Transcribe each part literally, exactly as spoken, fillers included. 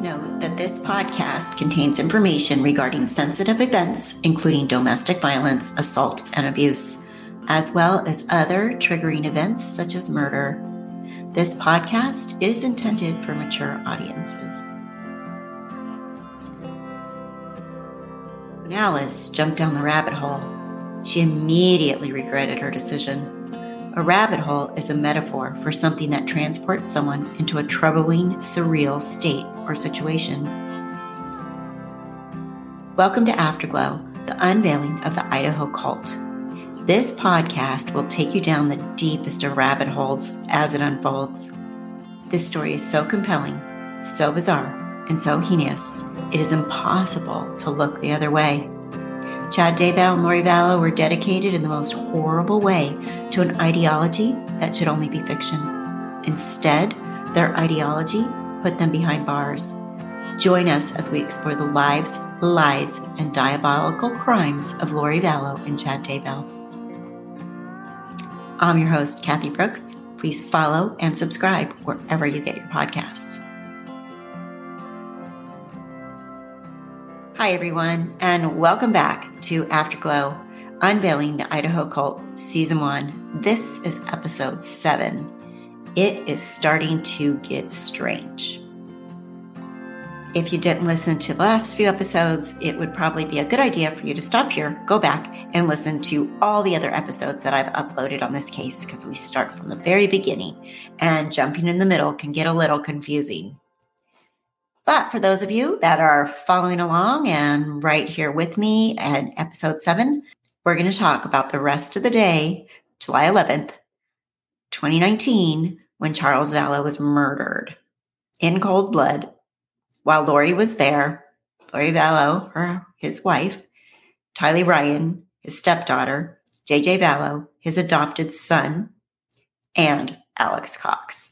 note that this podcast contains information regarding sensitive events, including domestic violence, assault, and abuse, as well as other triggering events such as murder. This podcast is intended for mature audiences. When Alice jumped down the rabbit hole, she immediately regretted her decision. A rabbit hole is a metaphor for something that transports someone into a troubling, surreal state or situation. Welcome to Afterglow, the unveiling of the Idaho cult. This podcast will take you down the deepest of rabbit holes as it unfolds. This story is so compelling, so bizarre, and so heinous, it is impossible to look the other way. Chad Daybell and Lori Vallow were dedicated in the most horrible way to an ideology that should only be fiction. Instead, their ideology put them behind bars. Join us as we explore the lives, lies, and diabolical crimes of Lori Vallow and Chad Daybell. I'm your host, Kathy Brooks. Please follow and subscribe wherever you get your podcasts. Hi, everyone, and welcome back to Afterglow, Unveiling the Idaho Cult, Season one. This is Episode seven. It is starting to get strange. If you didn't listen to the last few episodes, it would probably be a good idea for you to stop here, go back, and listen to all the other episodes that I've uploaded on this case, because we start from the very beginning, and jumping in the middle can get a little confusing. But for those of you that are following along and right here with me in episode seven, we're going to talk about the rest of the day, July eleventh, twenty nineteen, when Charles Vallow was murdered in cold blood while Lori was there. Lori Vallow, her, his wife, Tylee Ryan, his stepdaughter, J J Vallow, his adopted son, and Alex Cox.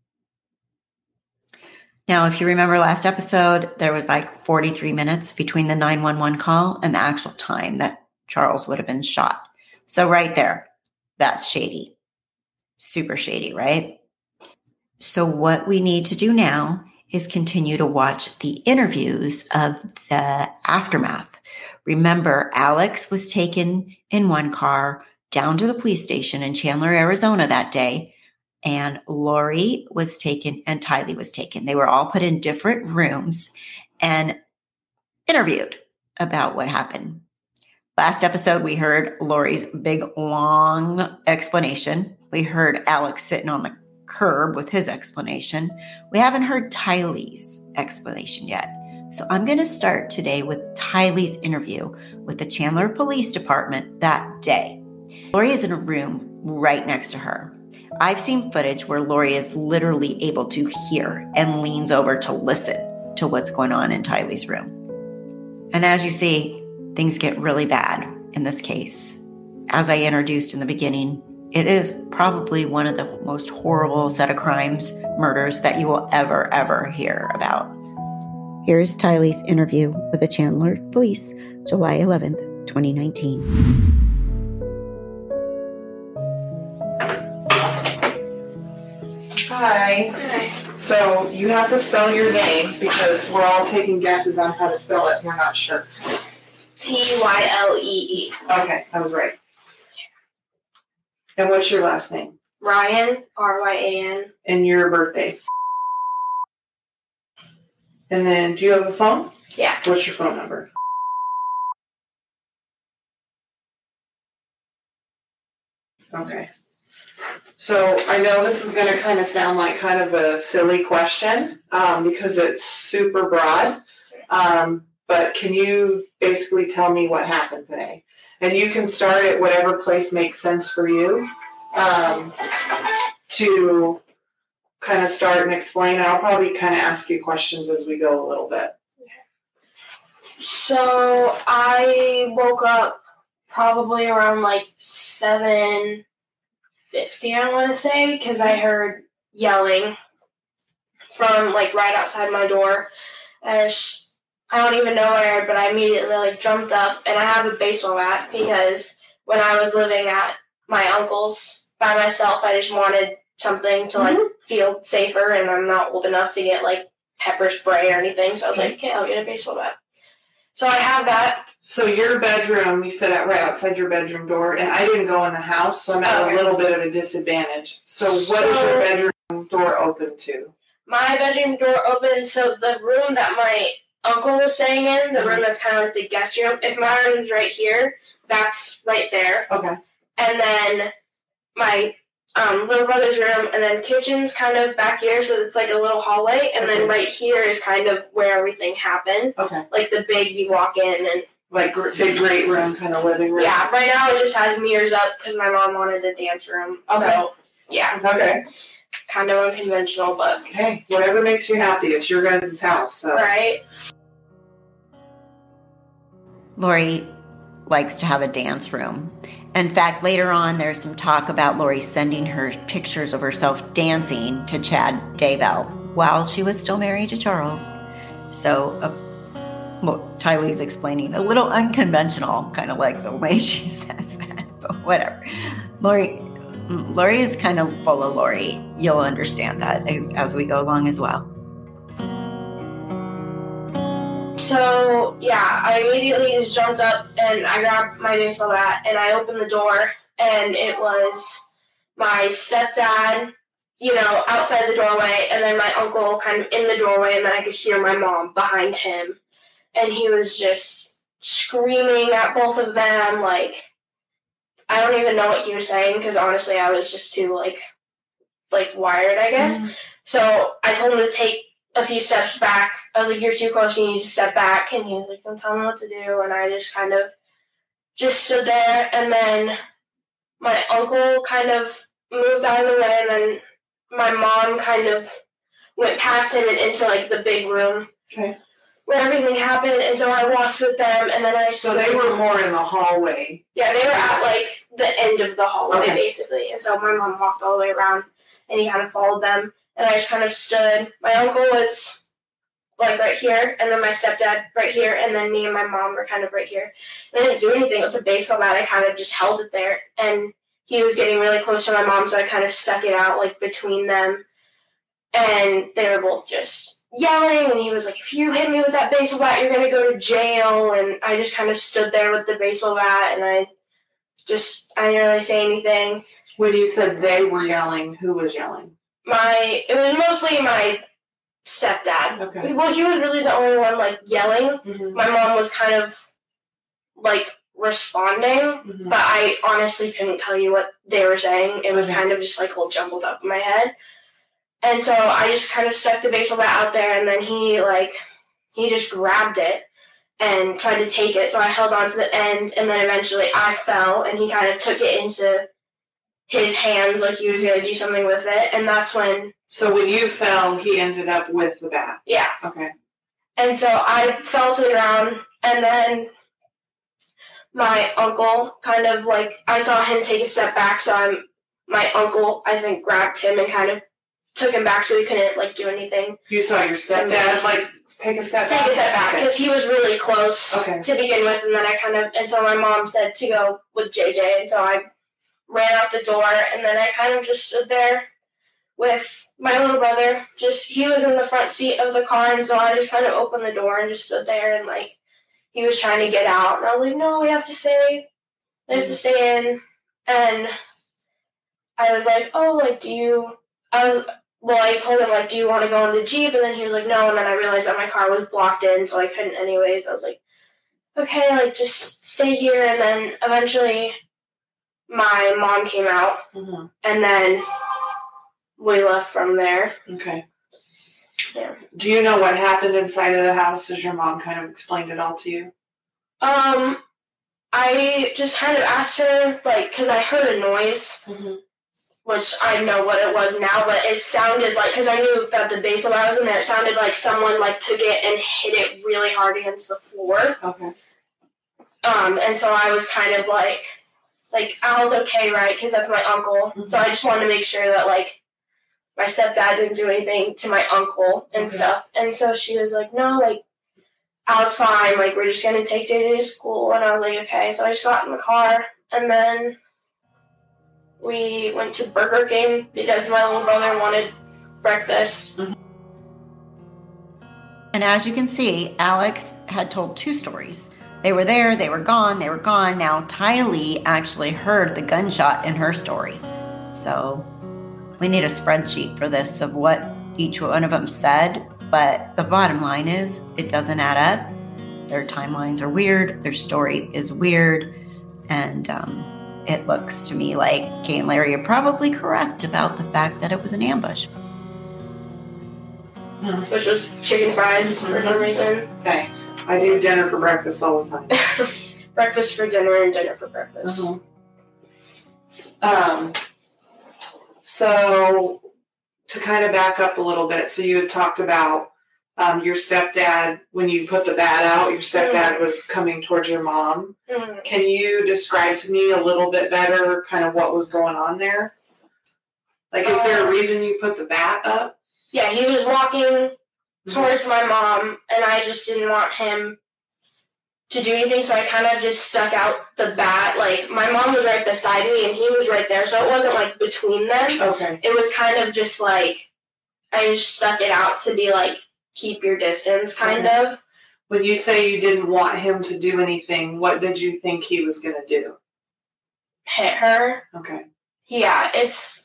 Now, if you remember last episode, there was like forty-three minutes between the nine one one call and the actual time that Charles would have been shot. So right there, that's shady. Super shady, right? So what we need to do now is continue to watch the interviews of the aftermath. Remember, Alex was taken in one car down to the police station in Chandler, Arizona that day. And Lori was taken and Tylee was taken. They were all put in different rooms and interviewed about what happened. Last episode, we heard Lori's big, long explanation. We heard Alex sitting on the curb with his explanation. We haven't heard Tylee's explanation yet. So I'm going to start today with Tylee's interview with the Chandler Police Department that day. Lori is in a room right next to her. I've seen footage where Lori is literally able to hear and leans over to listen to what's going on in Tylee's room. And as you see, things get really bad in this case. As I introduced in the beginning, it is probably one of the most horrible set of crimes, murders that you will ever, ever hear about. Here's Tylee's interview with the Chandler Police, July eleventh, twenty nineteen. Hi. Hi. So you have to spell your name because we're all taking guesses on how to spell it. We're not sure. T Y L E E. Okay, I was right. And what's your last name? Ryan, R Y A N. And your birthday. And then, do you have a phone? Yeah. What's your phone number? Okay. So I know this is going to kind of sound like kind of a silly question um, because it's super broad. Um, but can you basically tell me what happened today? And you can start at whatever place makes sense for you um, to kind of start and explain. I'll probably kind of ask you questions as we go a little bit. So I woke up probably around like seven fifty, I want to say, because I heard yelling from like right outside my door. And I, just, I don't even know where I heard, but I immediately like jumped up, and I have a baseball bat because when I was living at my uncle's by myself, I just wanted something to like mm-hmm. feel safer, and I'm not old enough to get like pepper spray or anything. So I was like, okay, I'll get a baseball bat. So I have that. So your bedroom, you said it right outside your bedroom door, and I didn't go in the house, so I'm at okay. a little bit of a disadvantage. So what so, is your bedroom door open to? My bedroom door open, so the room that my uncle was staying in, the mm-hmm. room that's kind of like the guest room, if my room's right here, that's right there. Okay. And then my um, little brother's room, and then kitchen's kind of back here, so it's like a little hallway, and okay. then right here is kind of where everything happened. Okay. Like the big, you walk in and... Like big great room, kind of living room. Yeah, right now it just has mirrors up because my mom wanted a dance room. Okay. So, yeah. Okay. Kind of unconventional, but... Hey, whatever makes you happy. It's your guys' house, so... Right. Lori likes to have a dance room. In fact, later on, there's some talk about Lori sending her pictures of herself dancing to Chad Daybell while she was still married to Charles. So... Uh, Well, Tylee's explaining a little unconventional, kind of like the way she says that, but whatever. Lori, Lori is kind of full of Lori. You'll understand that as, as we go along as well. So, yeah, I immediately just jumped up and I grabbed my baseball bat and I opened the door, and it was my stepdad, you know, outside the doorway, and then my uncle kind of in the doorway, and then I could hear my mom behind him. And he was just screaming at both of them, like, I don't even know what he was saying, because honestly, I was just too, like, like, wired, I guess. Mm-hmm. So I told him to take a few steps back. I was like, you're too close, you need to step back. And he was like, don't tell me what to do. And I just kind of just stood there. And then my uncle kind of moved out of the way, and then my mom kind of went past him and into, like, the big room. Okay. Where everything happened, and so I walked with them, and then I... So they were more in the hallway. Yeah, they were at, like, the end of the hallway, okay. basically. And so my mom walked all the way around, and he kind of followed them, and I just kind of stood. My uncle was, like, right here, and then my stepdad right here, and then me and my mom were kind of right here. And I didn't do anything with the baseball bat. I kind of just held it there, and he was getting really close to my mom, so I kind of stuck it out, like, between them, and they were both just... yelling, and he was like, if you hit me with that baseball bat, you're going to go to jail. And I just kind of stood there with the baseball bat, and I just, I didn't really say anything. When you said they were yelling, who was yelling? My, it was mostly my stepdad. Okay. Well, he was really the only one, like, yelling. Mm-hmm. My mom was kind of, like, responding, mm-hmm. but I honestly couldn't tell you what they were saying. It was okay. kind of just, like, all jumbled up in my head. And so I just kind of stuck the baseball bat out there, and then he, like, he just grabbed it and tried to take it. So I held on to the end, and then eventually I fell, and he kind of took it into his hands like he was going to do something with it. And that's when... So when you fell, he ended up with the bat? Yeah. Okay. And so I fell to the ground, and then my uncle kind of, like, I saw him take a step back, so I'm, my uncle, I think, grabbed him and kind of took him back so he couldn't, like, do anything. You saw your stepdad, like, take a step take back? Take a step back, because okay. he was really close okay. to begin with, and then I kind of, and so my mom said to go with J J, and so I ran out the door, and then I kind of just stood there with my little brother. Just, he was in the front seat of the car, and so I just kind of opened the door and just stood there, and, like, he was trying to get out, and I was like, no, we have to stay, we have mm-hmm. to stay in, and I was like, oh, like, do you, I was, well, I told him, like, do you want to go in the Jeep? And then he was like, no. And then I realized that my car was blocked in, so I couldn't anyways. I was like, okay, like, just stay here. And then eventually my mom came out, mm-hmm. and then we left from there. Okay. Yeah. Do you know what happened inside of the house? Has your mom kind of explained it all to you? Um, I just kind of asked her, like, because I heard a noise. Mm-hmm. Which I know what it was now, but it sounded like, because I knew that the baseball bat was in there, it sounded like someone, like, took it and hit it really hard against the floor. Okay. Um, and so I was kind of like, like, Al's okay, right? Because that's my uncle. Mm-hmm. So I just wanted to make sure that, like, my stepdad didn't do anything to my uncle and okay. stuff. And so she was like, no, like, Al's fine. Like, we're just going to take J J to school. And I was like, okay. So I just got in the car, and then we went to Burger King because my little brother wanted breakfast. Mm-hmm. And as you can see, Alex had told two stories. They were there, they were gone, they were gone. Now, Tylee actually heard the gunshot in her story. So we need a spreadsheet for this of what each one of them said. But the bottom line is it doesn't add up. Their timelines are weird. Their story is weird. And um, it looks to me like Kay and Larry are probably correct about the fact that it was an ambush. Which was chicken fries for no reason. Okay. I do dinner for breakfast all the time. Breakfast for dinner and dinner for breakfast. Uh-huh. Um, so to kind of back up a little bit, so you had talked about um, your stepdad, when you put the bat out, your stepdad mm-hmm. was coming towards your mom. Mm-hmm. Can you describe to me a little bit better kind of what was going on there? Like, is um, there a reason you put the bat up? Yeah, he was walking towards my mom, and I just didn't want him to do anything, so I kind of just stuck out the bat. Like, my mom was right beside me, and he was right there, so it wasn't, like, between them. Okay. It was kind of just, like, I just stuck it out to be, like, keep your distance, kind okay. of. When you say you didn't want him to do anything, what did you think he was going to do? Hit her. Okay. Yeah, it's,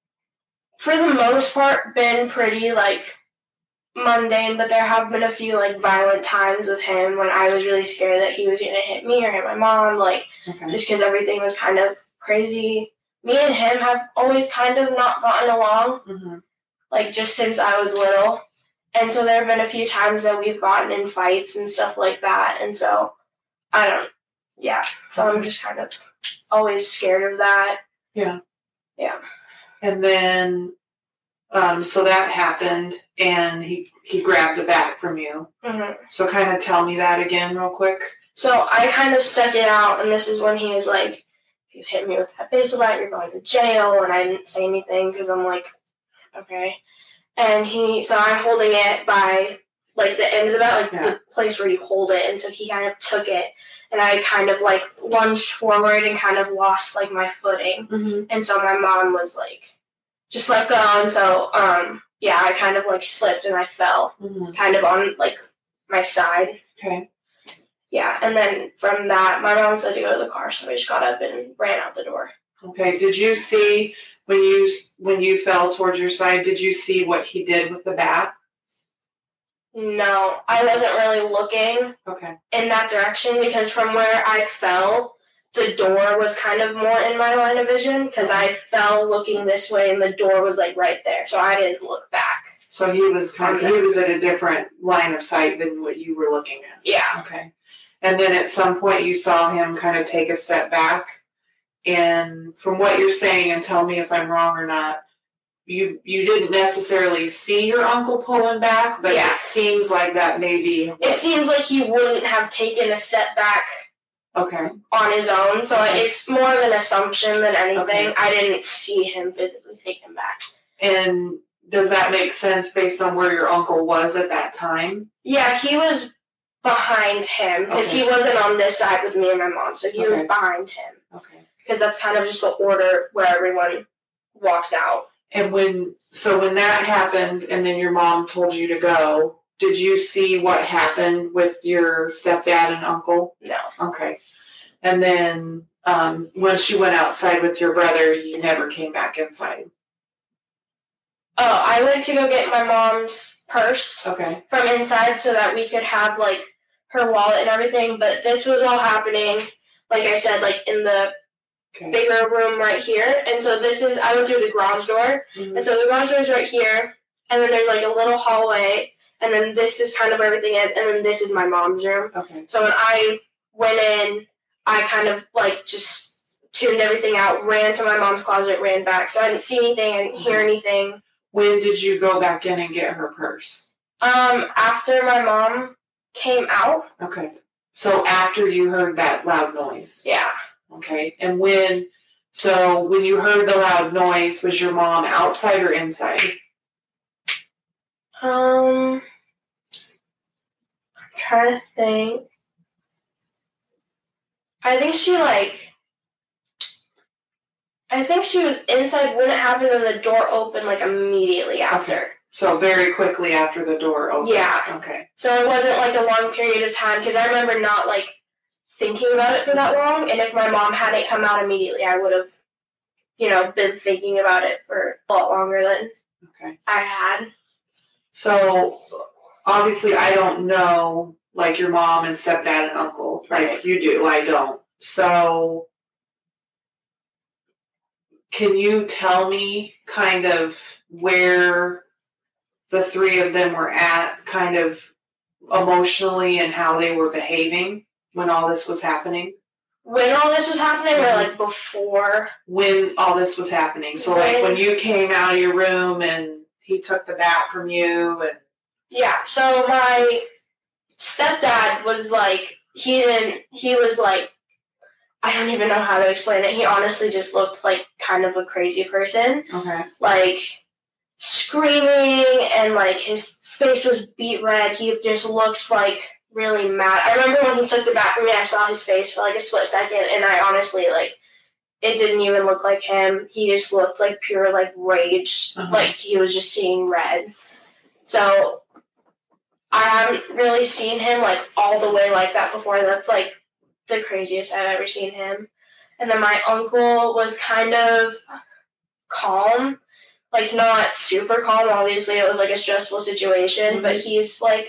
for the most part, been pretty, like, mundane, but there have been a few, like, violent times with him when I was really scared that he was going to hit me or hit my mom, like, okay. just because everything was kind of crazy. Me and him have always kind of not gotten along, mm-hmm. like, just since I was little. And so there have been a few times that we've gotten in fights and stuff like that, and so, I don't, yeah, so okay. I'm just kind of always scared of that. Yeah. Yeah. And then, um, so that happened, and he, he grabbed the bat from you. Mm-hmm. So kind of tell me that again real quick. So I kind of stuck it out, and this is when he was like, if you hit me with that baseball bat, you're going to jail, and I didn't say anything because I'm like, okay. And he, so I'm holding it by, like, the end of the bat, like, yeah. the place where you hold it, and so he kind of took it, and I kind of, like, lunged forward and kind of lost, like, my footing. Mm-hmm. And so my mom was like, just let go, and so, um, yeah, I kind of, like, slipped and I fell, mm-hmm. kind of on, like, my side. Okay. Yeah, and then from that, my mom said to go to the car, so I just got up and ran out the door. Okay, did you see, when you when you fell towards your side, did you see what he did with the bat? No, I wasn't really looking okay. in that direction, because from where I fell, the door was kind of more in my line of vision, because I fell looking this way and the door was like right there, so I didn't look back. So he was kind of, he was at a different line of sight than what you were looking at. Yeah. Okay. And then at some point you saw him kind of take a step back, and from what you're saying, and tell me if I'm wrong or not, you you didn't necessarily see your uncle pulling back, but yeah. it seems like that maybe. It seems like he wouldn't have taken a step back. Okay. On his own, so okay. it's more of an assumption than anything. Okay. I didn't see him physically take him back. And does that make sense based on where your uncle was at that time? Yeah, he was behind him, because okay. he wasn't on this side with me and my mom, so he okay. was behind him. Okay. Because that's kind of just the order where everyone walks out. And when, so when that happened and then your mom told you to go, did you see what happened with your stepdad and uncle? No. Okay. And then um, once you went outside with your brother, you never came back inside? Oh, I went to go get my mom's purse okay. from inside so that we could have, like, her wallet and everything. But this was all happening, like I said, like, in the okay. bigger room right here. And so this is, I went through the garage door. Mm-hmm. And so the garage door is right here. And then there's, like, a little hallway. And then this is kind of where everything is. And then this is my mom's room. Okay. So when I went in, I kind of, like, just tuned everything out, ran to my mom's closet, ran back. So I didn't see anything. I didn't mm-hmm. hear anything. When did you go back in and get her purse? Um, after my mom came out. Okay. So after you heard that loud noise? Yeah. Okay. And when, so when you heard the loud noise, was your mom outside or inside? Um, I'm trying to think. I think she, like, I think she was inside when it happened and the door opened, like, immediately after. Okay. So very quickly after the door opened. Yeah. Okay. So it wasn't like a long period of time because I remember not like thinking about it for that long. And if my mom hadn't come out immediately, I would have, you know, been thinking about it for a lot longer than okay. I had. So obviously I don't know like your mom and stepdad and uncle like Right. you do. I don't. So can you tell me kind of where the three of them were at kind of emotionally and how they were behaving when all this was happening? When all this was happening, or like before? When all this was happening. So when, like when you came out of your room and he took the bat from you and yeah, so my stepdad was like, he didn't, he was like, I don't even know how to explain it. He honestly just looked like kind of a crazy person. okay. Like screaming and like his face was beet red. He just looked like really mad. I remember when he took the bat from me, I saw his face for like a split second and I honestly like, it didn't even look like him. He just looked like pure like rage. Uh-huh. Like he was just seeing red. So I haven't really seen him like all the way like that before. That's like the craziest I've ever seen him. And then my uncle was kind of calm, like not super calm. Obviously, it was like a stressful situation, mm-hmm. but he's like,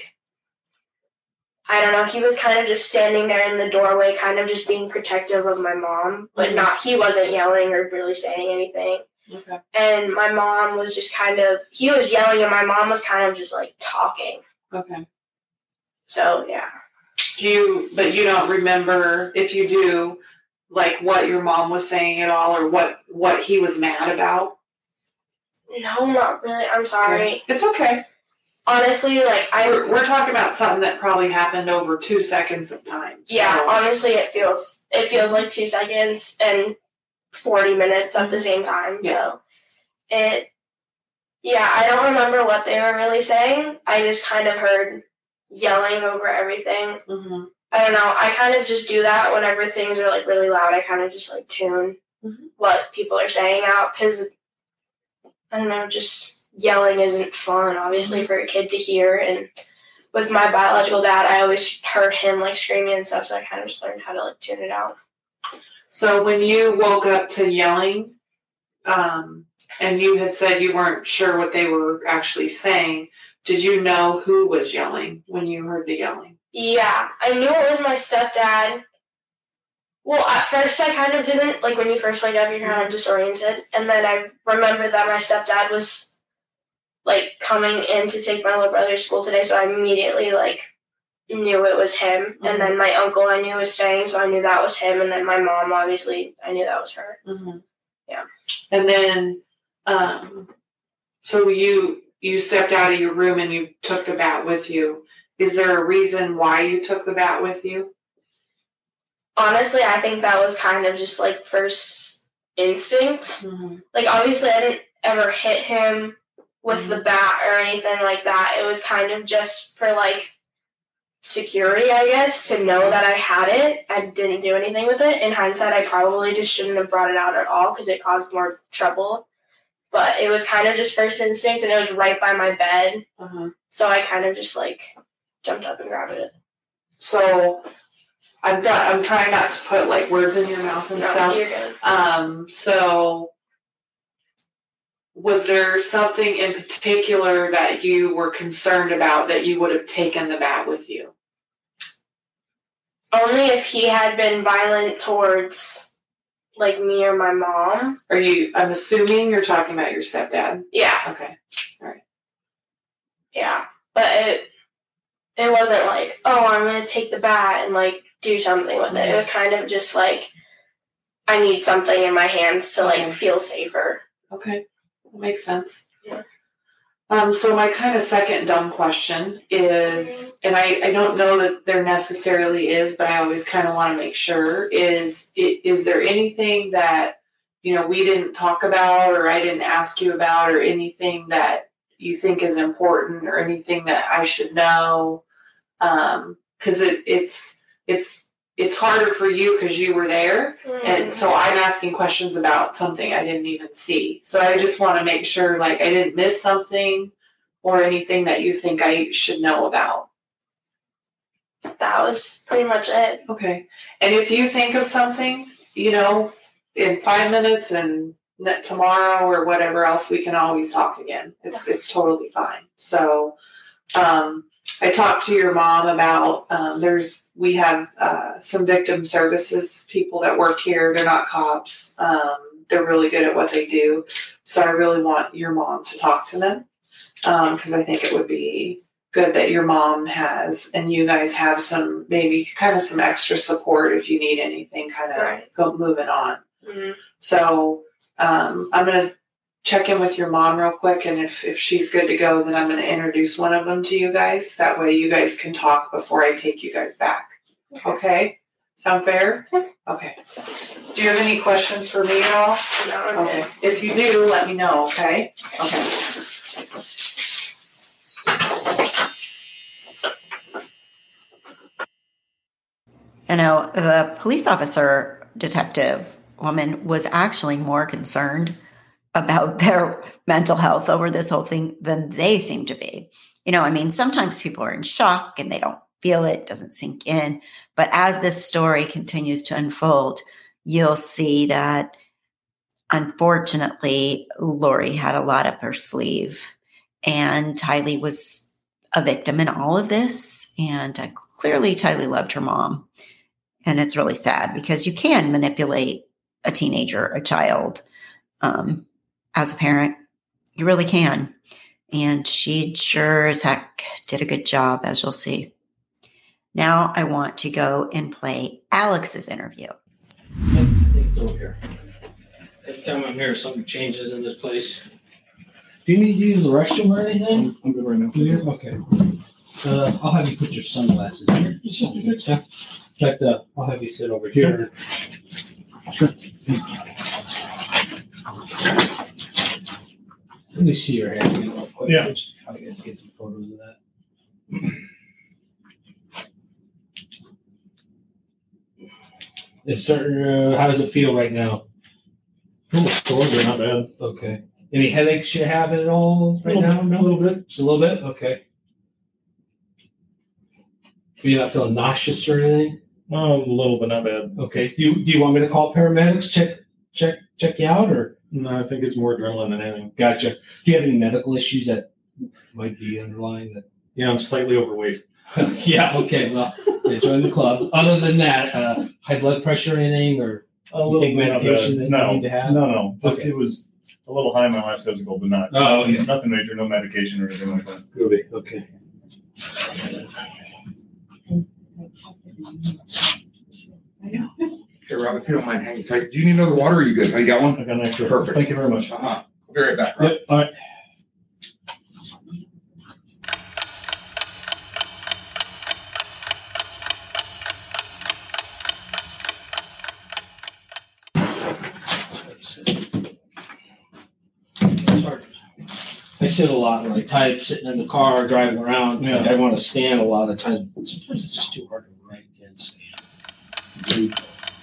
I don't know, he was kind of just standing there in the doorway, kind of just being protective of my mom, but mm-hmm. not, he wasn't yelling or really saying anything. Okay. And my mom was just kind of, he was yelling and my mom was kind of just like talking. Okay. So, yeah. Do you, but you don't remember, if you do, like what your mom was saying at all or what, what he was mad about? No, not really. I'm sorry. Okay. It's okay. Honestly, like, I... We're, we're talking about something that probably happened over two seconds of time. So. Yeah, honestly, it feels, it feels like two seconds and forty minutes at the same time. Yeah. So, it, yeah, I don't remember what they were really saying. I just kind of heard yelling over everything. Mm-hmm. I don't know. I kind of just do that whenever things are like really loud. I kind of just like tune mm-hmm. what people are saying out because I don't know, just yelling isn't fun, obviously, mm-hmm. for a kid to hear. And with my biological dad, I always heard him like screaming and stuff, so I kind of just learned how to like tune it out. So when you woke up to yelling, um, and you had said you weren't sure what they were actually saying, did you know who was yelling when you heard the yelling? Yeah, I knew it was my stepdad. Well, at first I kind of didn't. Like, when you first wake up, you're kind of disoriented. And then I remembered that my stepdad was, like, coming in to take my little brother to school today, so I immediately, like, knew it was him. Mm-hmm. And then my uncle I knew was staying, so I knew that was him. And then my mom, obviously, I knew that was her. Mm-hmm. Yeah. And then, um, so you... you stepped out of your room and you took the bat with you. Is there a reason why you took the bat with you? Honestly, I think that was kind of just like first instinct. Mm-hmm. Like, obviously, I didn't ever hit him with mm-hmm. the bat or anything like that. It was kind of just for like security, I guess, to know that I had it. I didn't do anything with it. In hindsight, I probably just shouldn't have brought it out at all because it caused more trouble. But it was kind of just first instinct, and it was right by my bed. Uh-huh. So I kind of just, like, jumped up and grabbed it. So I'm got, I'm trying not to put, like, words in your mouth and no, stuff. You're good. Um, so was there something in particular that you were concerned about that you would have taken the bat with you? Only if he had been violent towards... like me or my mom. Are you, I'm assuming you're talking about your stepdad? Yeah. Okay. All right. Yeah. But it it wasn't like, oh, I'm going to take the bat and like do something with it. It was kind of just like, I need something in my hands to like okay. feel safer. Okay. That makes sense. Yeah. Um, so my kind of second dumb question is, and I, I don't know that there necessarily is, but I always kind of want to make sure, is, is there anything that, you know, we didn't talk about or I didn't ask you about or anything that you think is important or anything that I should know? Um, cause it, it's, it's, it's harder for you because you were there. Mm. And so I'm asking questions about something I didn't even see. So I just want to make sure, like, I didn't miss something or anything that you think I should know about? That was pretty much it. Okay. And if you think of something, you know, in five minutes and tomorrow or whatever else, we can always talk again. It's it's totally fine. So um, I talked to your mom about um, there's we have uh, some victim services people that work here. They're not cops. Um, they're really good at what they do. So I really want your mom to talk to them because um, I think it would be good that your mom has and you guys have some maybe kind of some extra support if you need anything kind of Right. go moving on. Mm-hmm. So um, I'm going to check in with your mom real quick, and if, if she's good to go, then I'm going to introduce one of them to you guys. That way you guys can talk before I take you guys back. Okay. Okay? Sound fair? Okay. Do you have any questions for me at all? No, I'm Okay. good. If you do, let me know, okay? Okay. You know, the police officer detective woman was actually more concerned about their mental health over this whole thing than they seem to be. You know, I mean, sometimes people are in shock and they don't feel it, doesn't sink in. But as this story continues to unfold, you'll see that unfortunately, Lori had a lot up her sleeve, and Tylee was a victim in all of this. And uh, clearly, Tylee loved her mom. And it's really sad because you can manipulate a teenager, a child, um, as a parent. You really can. And she sure as heck did a good job, as you'll see. Now I want to go and play Alex's interview. I think it's over here. Every time I'm here, something changes in this place. Do you need to use the restroom or anything? I'm good right now. Do you? Okay. Uh, I'll have you put your sunglasses here. Check, check the, I'll have you sit over here. Sure. Let me see your hand real quick. Yeah. I'll get, get some photos of that. It's starting, uh, how does it feel right now? A little bit, not bad. Okay. Any headaches you have at all right A now? little bit, No? a little bit. Just a little bit? Okay. You're not feeling nauseous or anything? Oh, a little bit, not bad. Okay. Do you, do you want me to call paramedics, check, check, check you out, or? No, I think it's more adrenaline than anything. Gotcha. Do you have any medical issues that might be underlying that? Yeah, I'm slightly overweight. Yeah, okay, well, yeah, join the club. Other than that, uh, high blood pressure or anything, or A you little take bit, not medication bad. that No, you need to have? no, no. Just, Okay. It was a little high in my last physical, but not. Oh, okay. Nothing major, no medication or anything like that. Groovy, okay. Hey, Rob, if you don't mind hanging tight, do you need another water or are you good? Oh, you got one? I got an extra. Perfect. Thank you very much. Uh-huh. I'll be right back, Rob. Yep, all right. I sit a lot when I type, sitting in the car, driving around. Yeah. I want to stand a lot of times. But sometimes it's just too hard to write and stand.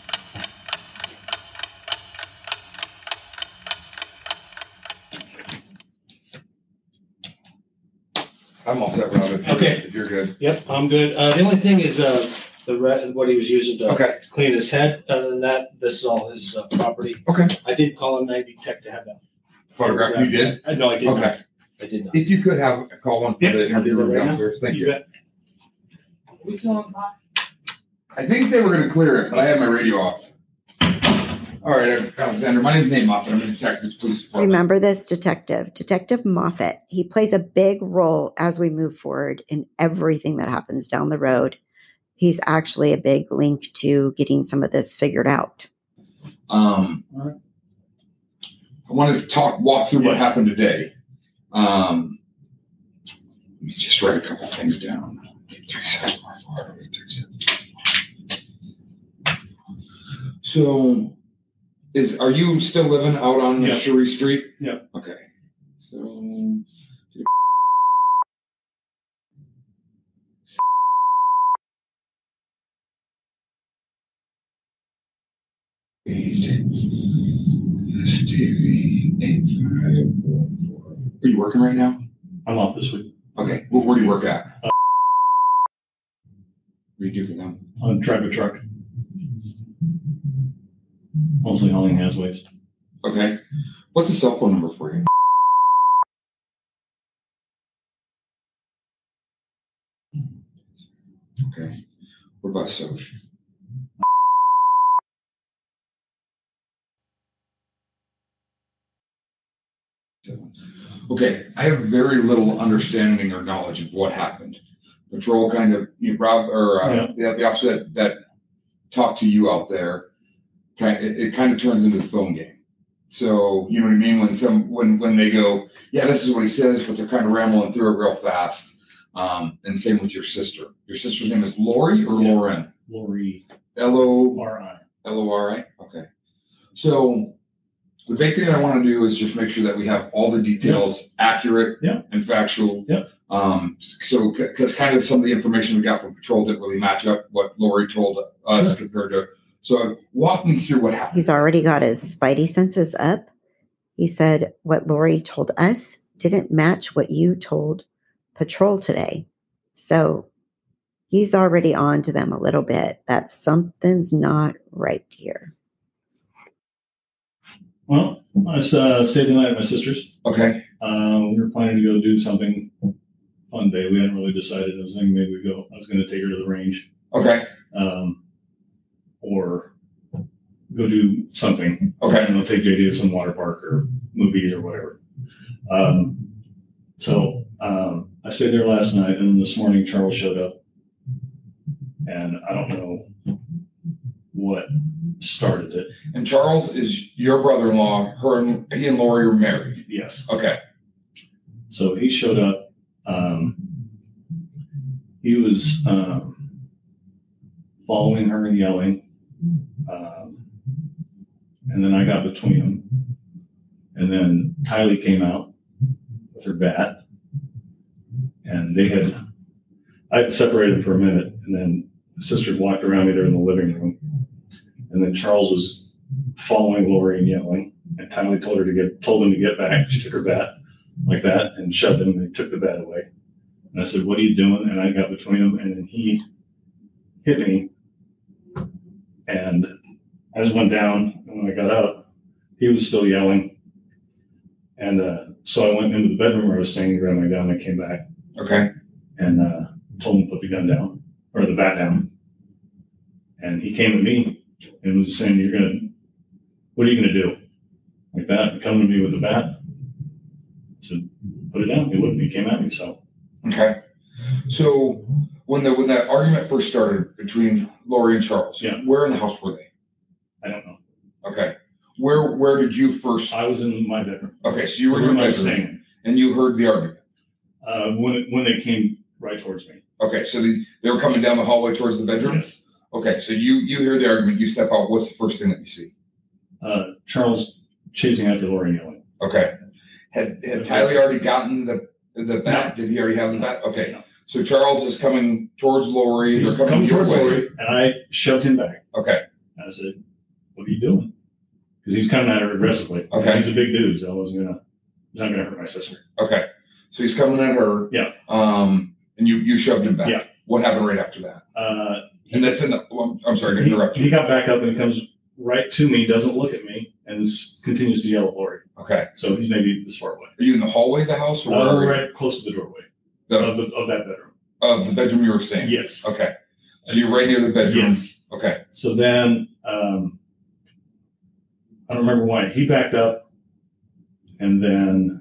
I'm all set, Rob. if- Okay. If you're good. Yep, I'm good. Uh, the only thing is, uh, the re- what he was using to Okay. clean his head. Other than that, this is all his uh, property. Okay. I did call him Maggie Tech to have that. Photograph, you did? Uh, No, I did not. Okay. I did not. If you could have, call one for Yep, the I'll do interview that room right now. downstairs. Thank you. bet. We still on top? I think they were gonna clear it, but I had my radio off. All right, Alexander, my name's Nate Moffett. I'm in Detectives Police Department. Remember this detective, Detective Moffat. He plays a big role as we move forward in everything that happens down the road. He's actually a big link to getting some of this figured out. Um, I wanted to talk, walk through what Yes. happened today. Um, let me just write a couple things down. So, is are you still living out on Yeah. Cherie Street? Yeah. Okay. So. S T V eight five one four. Are you working right now? I'm off this week. Okay. Well, where do you work at? Uh, what do you do for them? On drive a truck. Mostly hauling has waste. Okay. What's the cell phone number for you? Okay. What about Soch? Okay, I have very little understanding or knowledge of what happened. Patrol kind of, you Rob, or uh, Yeah. the, the officer that, that talked to you out there, kind it, it kind of turns into the phone game. So, you know what I mean? When some, when, when they go, yeah, this is what he says, but they're kind of rambling through it real fast. Um, and same with your sister. Your sister's name is Lori or Yeah. Lauren? Lori L O R I. L O R I? Okay. So the big thing I want to do is just make sure that we have all the details accurate Yeah. and factual. Yeah. Um, so, because kind of some of the information we got from patrol didn't really match up what Lori told us Sure. compared to. So, walk me through what happened. He's already got his spidey senses up. He said what Lori told us didn't match what you told patrol today. So he's already on to them a little bit. That something's not right here. Well, I uh, stayed the night at my sister's. Okay. Um, we were planning to go do something fun day. We hadn't really decided. I was thinking maybe we go. I was going to take her to the range, Okay. um, or go do something. Okay. And I'll take J D to some water park or movies or whatever. Um, so um, I stayed there last night, and this morning Charles showed up, and I don't know what started it. And Charles is your brother-in-law. Her and he and Lori are married. Yes. Okay. So he showed up. Um, he was um, following her and yelling. Um, and then I got between them. And then Tylee came out with her bat. And they had, I had separated them for a minute. And then the sisters walked around me there in the living room. And then Charles was following Lori and yelling. And Tylee told her to get, told him to get back. She took her bat like that and shoved him, and he took the bat away. And I said, "What are you doing?" And I got between them, and then he hit me. And I just went down, and when I got up, he was still yelling. And uh, so I went into the bedroom where I was staying and grabbed my gun. I came back Okay. and uh, told him to put the gun down, or the bat down. And he came at me and was saying, "You're gonna, what are you gonna do?" Like that, and come to me with the bat. I said, "Put it down." He wouldn't. He came at me. So Okay. So when the when that argument first started between Lori and Charles, Yeah. where in the house were they? I don't know. Okay. Where where did you first? I was in my bedroom. Okay, so you were in The room your I was bedroom staying in. and you heard the argument. Uh, when it, when they came right towards me. Okay, so the, they were coming down the hallway towards the bedroom. Yes. Okay, so you you hear the argument, you step out. What's the first thing that you see? Uh, Charles chasing after Lori and yelling. Okay. Had had Tylee already gotten the the bat? Did he already have the bat? Okay. No. So Charles is coming towards Lori. He's They're coming, coming your towards way. Lori, and I shoved him back. Okay. And I said, "What are you doing?" Because he's coming at her aggressively. Okay. He's a big dude, so I wasn't gonna, he's not gonna hurt my sister. Okay. So he's coming at her. Yeah. Um, and you you shoved him back. Yeah. What happened right after that? Uh, And that's in the. Well, I'm sorry to he, interrupt you. he got back up and comes right to me, doesn't look at me, and s- continues to yell at Lori. Okay. So he's maybe this far away. Are you in the hallway of the house or where Uh, are you? right close to the doorway The, of, the, of that bedroom. of the bedroom you were staying? Yes. Okay. So you're right near the bedroom? Yes. Okay. So then, um, I don't remember why, he backed up, and then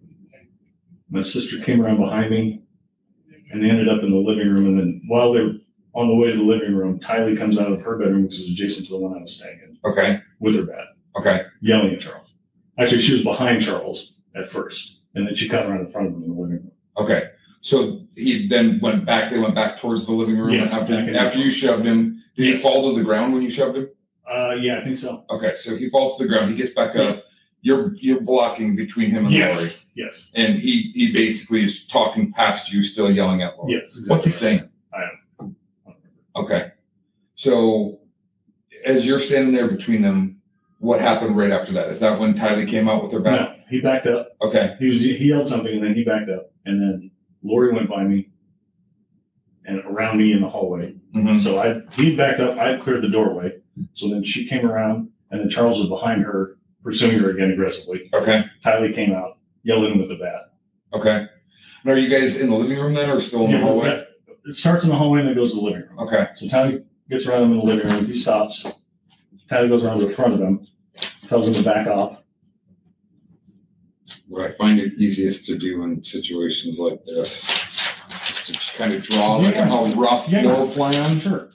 my sister came around behind me, and they ended up in the living room. And then while they're on the way to the living room, Tylee comes out of her bedroom, which is adjacent to the one I was staying in, Okay. with her bat, Okay. yelling at Charles. Actually, she was behind Charles at first, and then she cut around in front of him in the living room. Okay. So he then went back, they went back towards the living room Yes, after, back in after the- you shoved him. Did he Yes. fall to the ground when you shoved him? Uh, yeah, I think so. Okay. So he falls to the ground. He gets back up. You're you're blocking between him and Lori. Yes, yes, And he he basically is talking past you, still yelling at Lori. yes. Exactly What's he right. saying? I don't know. Okay. So as you're standing there between them, what happened right after that? Is that when Tylee came out with her bat? No, he backed up. Okay. He was he yelled something and then he backed up. And then Lori went by me and around me in the hallway. Mhm. So I he backed up, I cleared the doorway. So then she came around and then Charles was behind her, pursuing her again aggressively. Okay. Tylee came out, yelled in with the bat. Okay. And are you guys in the living room then or still in the Yeah, hallway? yeah. It starts in the hallway and then goes to the living room. Okay. So Tylee gets around him in the living room, he stops. Tylee goes around to the front of him, tells him to back off. What I find it easiest to do in situations like this is to just kind of draw like Yeah. a rough Yeah. floor plan. Sure.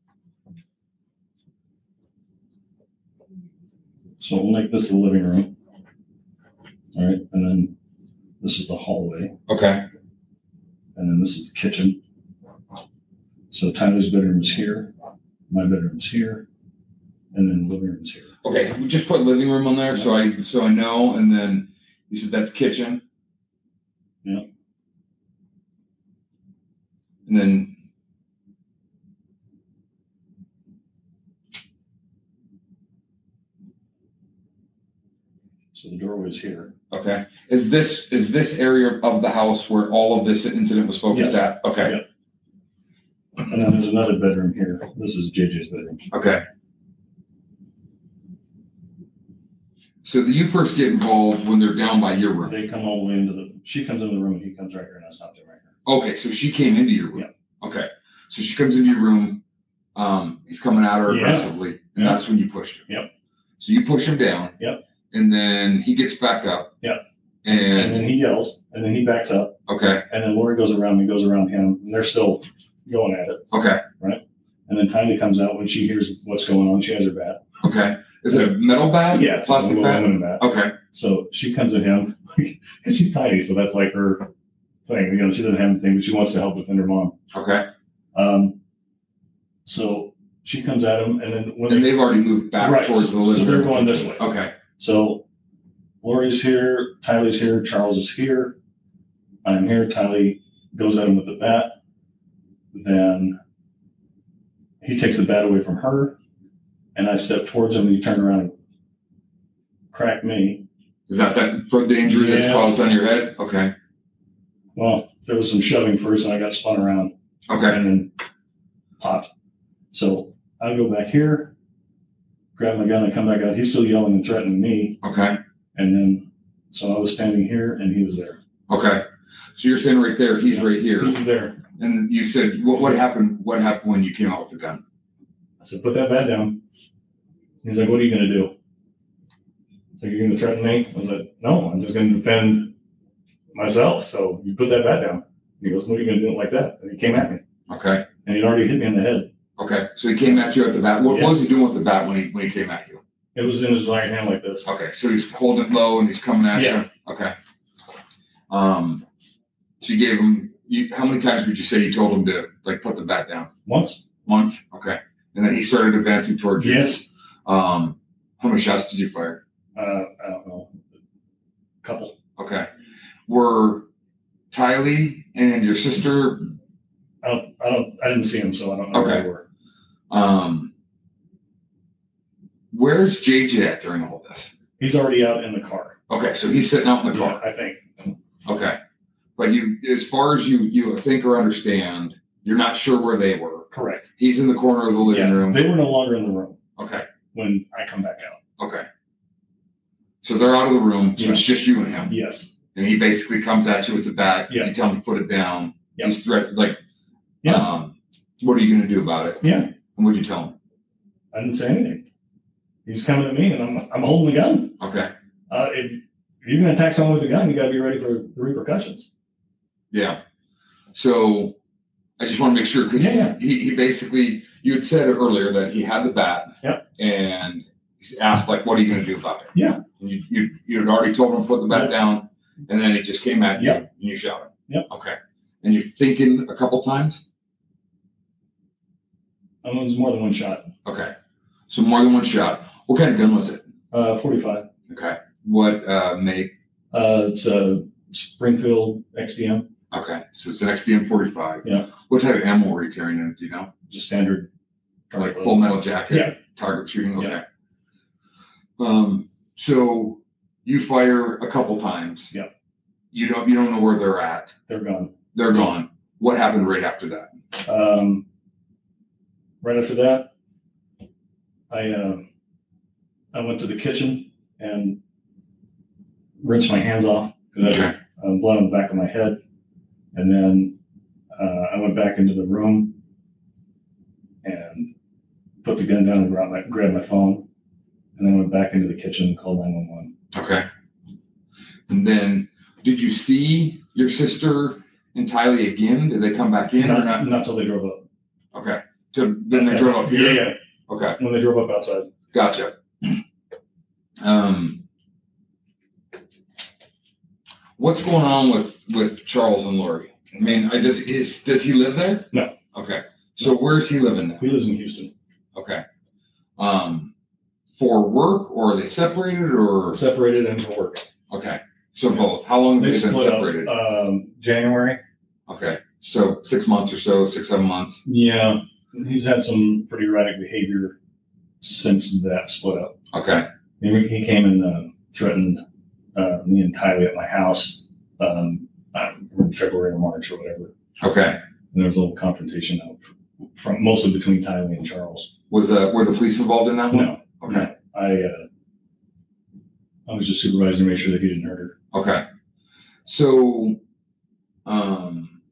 So we'll make this the living room. All right, and then this is the hallway, Okay. and then this is the kitchen. So Tyler's bedroom is here, my bedroom is here, and then the living room is here. Okay. We just put living room on there so I so I know, and then you said that's kitchen. Yeah. And then So the doorway is here. okay. Is this is this area of the house where all of this incident was focused Yes. at? Okay. Yep. And then there's another bedroom here. This is J J's bedroom. Okay. So do you first get involved when they're down by your room? They come all the way into the, she comes into the room and he comes right here and I stopped him right here. Okay, so she came into your room. Yeah. Okay. So she comes into your room. Um, he's coming at her Yeah. aggressively, and Yeah. that's when you pushed him. Yep. So you push him down. Yep. And then he gets back up. Yep. And And then he yells, and then he backs up, okay, and then Lori goes around and goes around him, and they're still going at it. okay, And then Tiny comes out when she hears what's going on. She has her bat. okay. Is it a metal bat? Yeah, it's a plastic little bat. aluminum bat. Okay, So she comes at him because she's tiny, so that's like her thing. You know, she doesn't have anything, but she wants to help defend her mom. okay. Um, so she comes at him, and then when And they, they've already moved back Right, towards so- the living so they're room. going this way. Okay, so Lori's here, Tylee's here, Charles is here. I'm here. Tylee goes at him with the bat. Then he takes the bat away from her, and I step towards him, and he turned around and cracked me. is that that foot injury that's Yes. caused on your head? Okay, Well, there was some shoving first, and I got spun around okay, and then popped. So I go back here, grab my gun, I come back out. He's still yelling and threatening me. okay, And then, so I was standing here, and he was there. okay. So you're saying right there, he's right here. He's there. And you said, what, what happened? What happened when you came out with the gun? I said, put that bat down. He's like, what are you going to do? So you're going to threaten me? I was like, no, I'm just going to defend myself. So you put that bat down. He goes, what are you going to do it like that? And he came at me, Okay, and he'd already hit me in the head. okay. So he came at you at the bat. What, Yeah. what was he doing with the bat when he when he came at you? It was in his right hand like this. Okay, so he's holding it low and he's coming at Yeah. you. Okay. Um, so you gave him. You, how many times would you say you told him to like put the bat down? Once? Once. Okay. And then he started advancing towards you. Yes. Um, how many shots did you fire? Uh, I don't know. Couple. Okay. Were Tylee and your sister? I don't, I don't, I didn't see him, so I don't know where Okay. they were. Um, where's J J at during all this? He's already out in the car. Okay, so he's sitting out in the Yeah, car. I think. Okay. But you, as far as you, you think or understand, you're not sure where they were. Correct. He's in the corner of the living Yeah, room. they were no longer in the room Okay. when I come back out. Okay. So they're out of the room. So Yeah. it's just you and him. Yes. And he basically comes at you with the bat. Yeah. You tell him to put it down. Yeah. He's threat like, Yeah. um, what are you going to do about it? Yeah. And what'd you tell him? I didn't say anything. He's coming at me, and I'm, I'm holding the gun. Okay. Uh, if, if you're going to attack someone with a gun, you got to be ready for the repercussions. Yeah. So I just want to make sure because Yeah, yeah. he, he basically, you had said earlier that he had the bat. Yep. And he asked, like, what are you going to do about it? Yeah. And you, you, you had already told him to put the bat Yep. down, and then he just came at you Yep. and you shot him. Yep. Okay. And you're thinking a couple times? I mean, it was more than one shot. Okay. So more than one shot. What kind of gun was it? Uh, forty-five. Okay. What uh, make? Uh, it's a Springfield X D M. Okay. So it's an X D M forty-five. Yeah. What type of ammo were you carrying in it? Do you know? Just standard. Like full metal jacket? Yeah. Target shooting? Okay. Yeah. Um, so you fire a couple times. Yep. You don't you don't know where they're at. They're gone. They're gone. What happened right after that? Um, right after that, I um, I went to the kitchen and rinsed my hands off because I had uh, blood on the back of my head, and then uh, I went back into the room and put the gun down and grabbed my, grabbed my phone, and then went back into the kitchen and called nine one one. Okay. And then, did you see your sister and Tylee again? Did they come back in Not, or not? not till they drove up. Okay. So then they drove up here? Yeah, yeah. Okay. When they drove up outside. Gotcha. Um, what's going on with, with Charles and Lori? I mean, I just is does he live there? No. Okay. So where's he living now? He lives in Houston. Okay. Um, for work, or are they separated, or Separated and for work. okay? So both. How long have They they, been split up separated? um, January. Okay. So six months or so, six seven months. Yeah, he's had some pretty erratic behavior since that split up. Okay. He, he came and uh, threatened uh, me and Tylee at my house um, I don't remember, February or March or whatever. Okay. And there was a little confrontation out from mostly between Tylee and Charles. Was uh were the police involved in that one? No, Okay. no. I uh, I was just supervising to make sure that he didn't hurt her. Okay. So, um,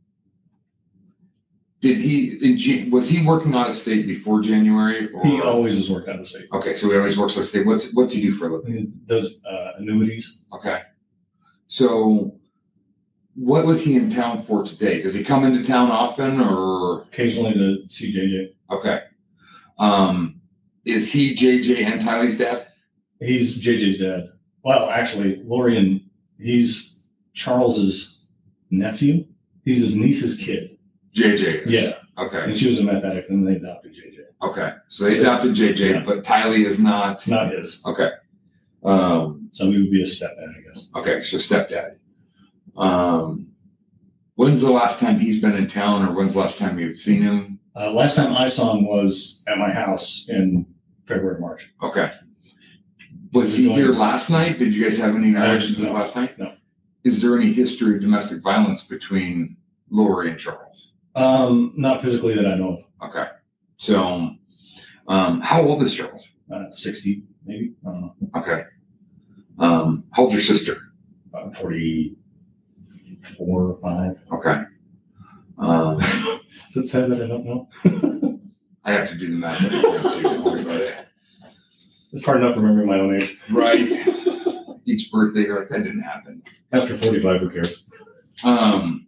did he, in Jan- was he working out of state before January? Or? He always has worked out of state. Okay, so he always works out of state. What's, what's he do for a living? He does uh, annuities. Okay. So, what was he in town for today? Does he come into town often, or? Occasionally to see J J. Okay. Um, is he J J and Tylee's dad? He's J J's dad. Well, actually, Lori and he's Charles's nephew. He's his niece's kid. J J is. Yeah. Okay. And she was a meth addict, and they adopted J J. Okay. So they adopted J J, Yeah. but Tylee is not. Not his. Okay. Um, So he would be a stepdad, I guess. okay. So stepdad. Um, when's the last time he's been in town, or when's the last time you've seen him? Uh, last time I saw him was at my house in February, March. Okay. Was he here last night? Did you guys have any interactions no. last night? No. Is there any history of domestic violence between Lori and Charles? Um, not physically that I know Okay. So, um, how old is Charles? of. Uh, sixty, maybe. I don't know. Okay. Um, how old's your sister? Uh, forty-four or five. Okay. Um, Is it sad that I don't know? I have to do the math. Too. Don't worry about it. It's hard enough remembering my own age. Right. Each birthday, you're like, that didn't happen. After forty-five, who cares? Um,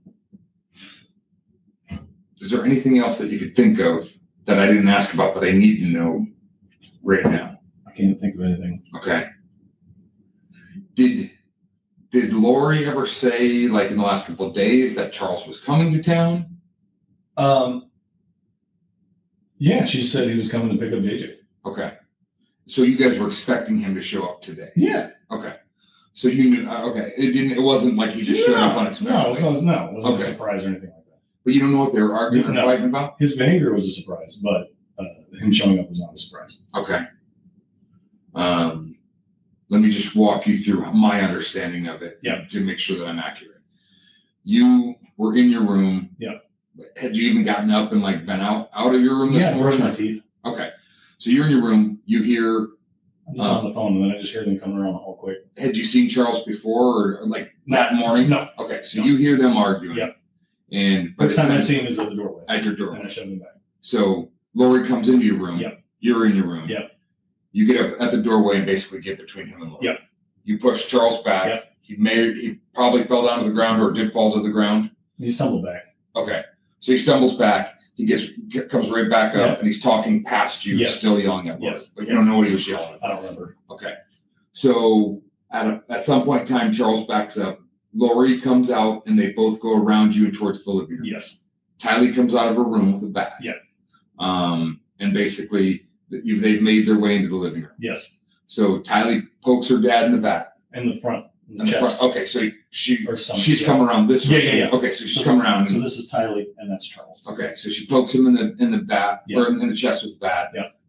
is there anything else that you could think of that I didn't ask about, but I need to know right now? I can't think of anything. Okay. Did did Lori ever say, like in the last couple of days, that Charles was coming to town? Um, yeah, she said he was coming to pick up J J. Okay. So you guys were expecting him to show up today? Yeah. Okay. So you knew, uh, okay. It didn't, it wasn't like he just showed up unexpectedly. No, it was, no, it wasn't Okay. a surprise or anything like that. But you don't know what they were arguing or No. fighting about? His behavior was a surprise, but uh, him showing up was not a surprise. Okay. Um, let me just walk you through my understanding of it. Yeah. To make sure that I'm accurate. You were in your room. Yeah. Had you even gotten up and like been out, out of your room this Yeah, brush morning? my teeth. Okay. So you're in your room, you hear, I'm just on the phone, and then I just hear them coming around the hall quick. had you seen Charles before, or like that morning? No. Okay, so No. you hear them arguing. Yep. And by First the time I time see him is at the doorway, at your door. and I shove him back. So Lori comes into your room. Yep. You're in your room. Yep. You get up at the doorway and basically get between him and Lori. Yep. You push Charles back. Yep. He may he probably fell down to the ground or did fall to the ground. He stumbled back. Okay. So he stumbles back. He gets get, comes right back up Yep. and he's talking past you, Yes. still yelling at Lori. Yes. But you don't know what he was yelling at. I don't remember. Okay. So at a, at some point in time, Charles backs up. Lori comes out and they both go around you and towards the living room. Yes. Tylee comes out of her room with a bat. Yeah. Um, and basically you, they've made their way into the living room. Yes. So Tylee pokes her dad in the back. In the front, in the In the chest. front. Okay. So she, Or stomach, she's yeah. come around this Yeah, way. yeah, yeah. Okay. So she's So- come around. So and- this is Tylee, and that's Charles. okay. So she pokes him in the, in the bat Yeah. or in, in the chest with the bat. Yeah.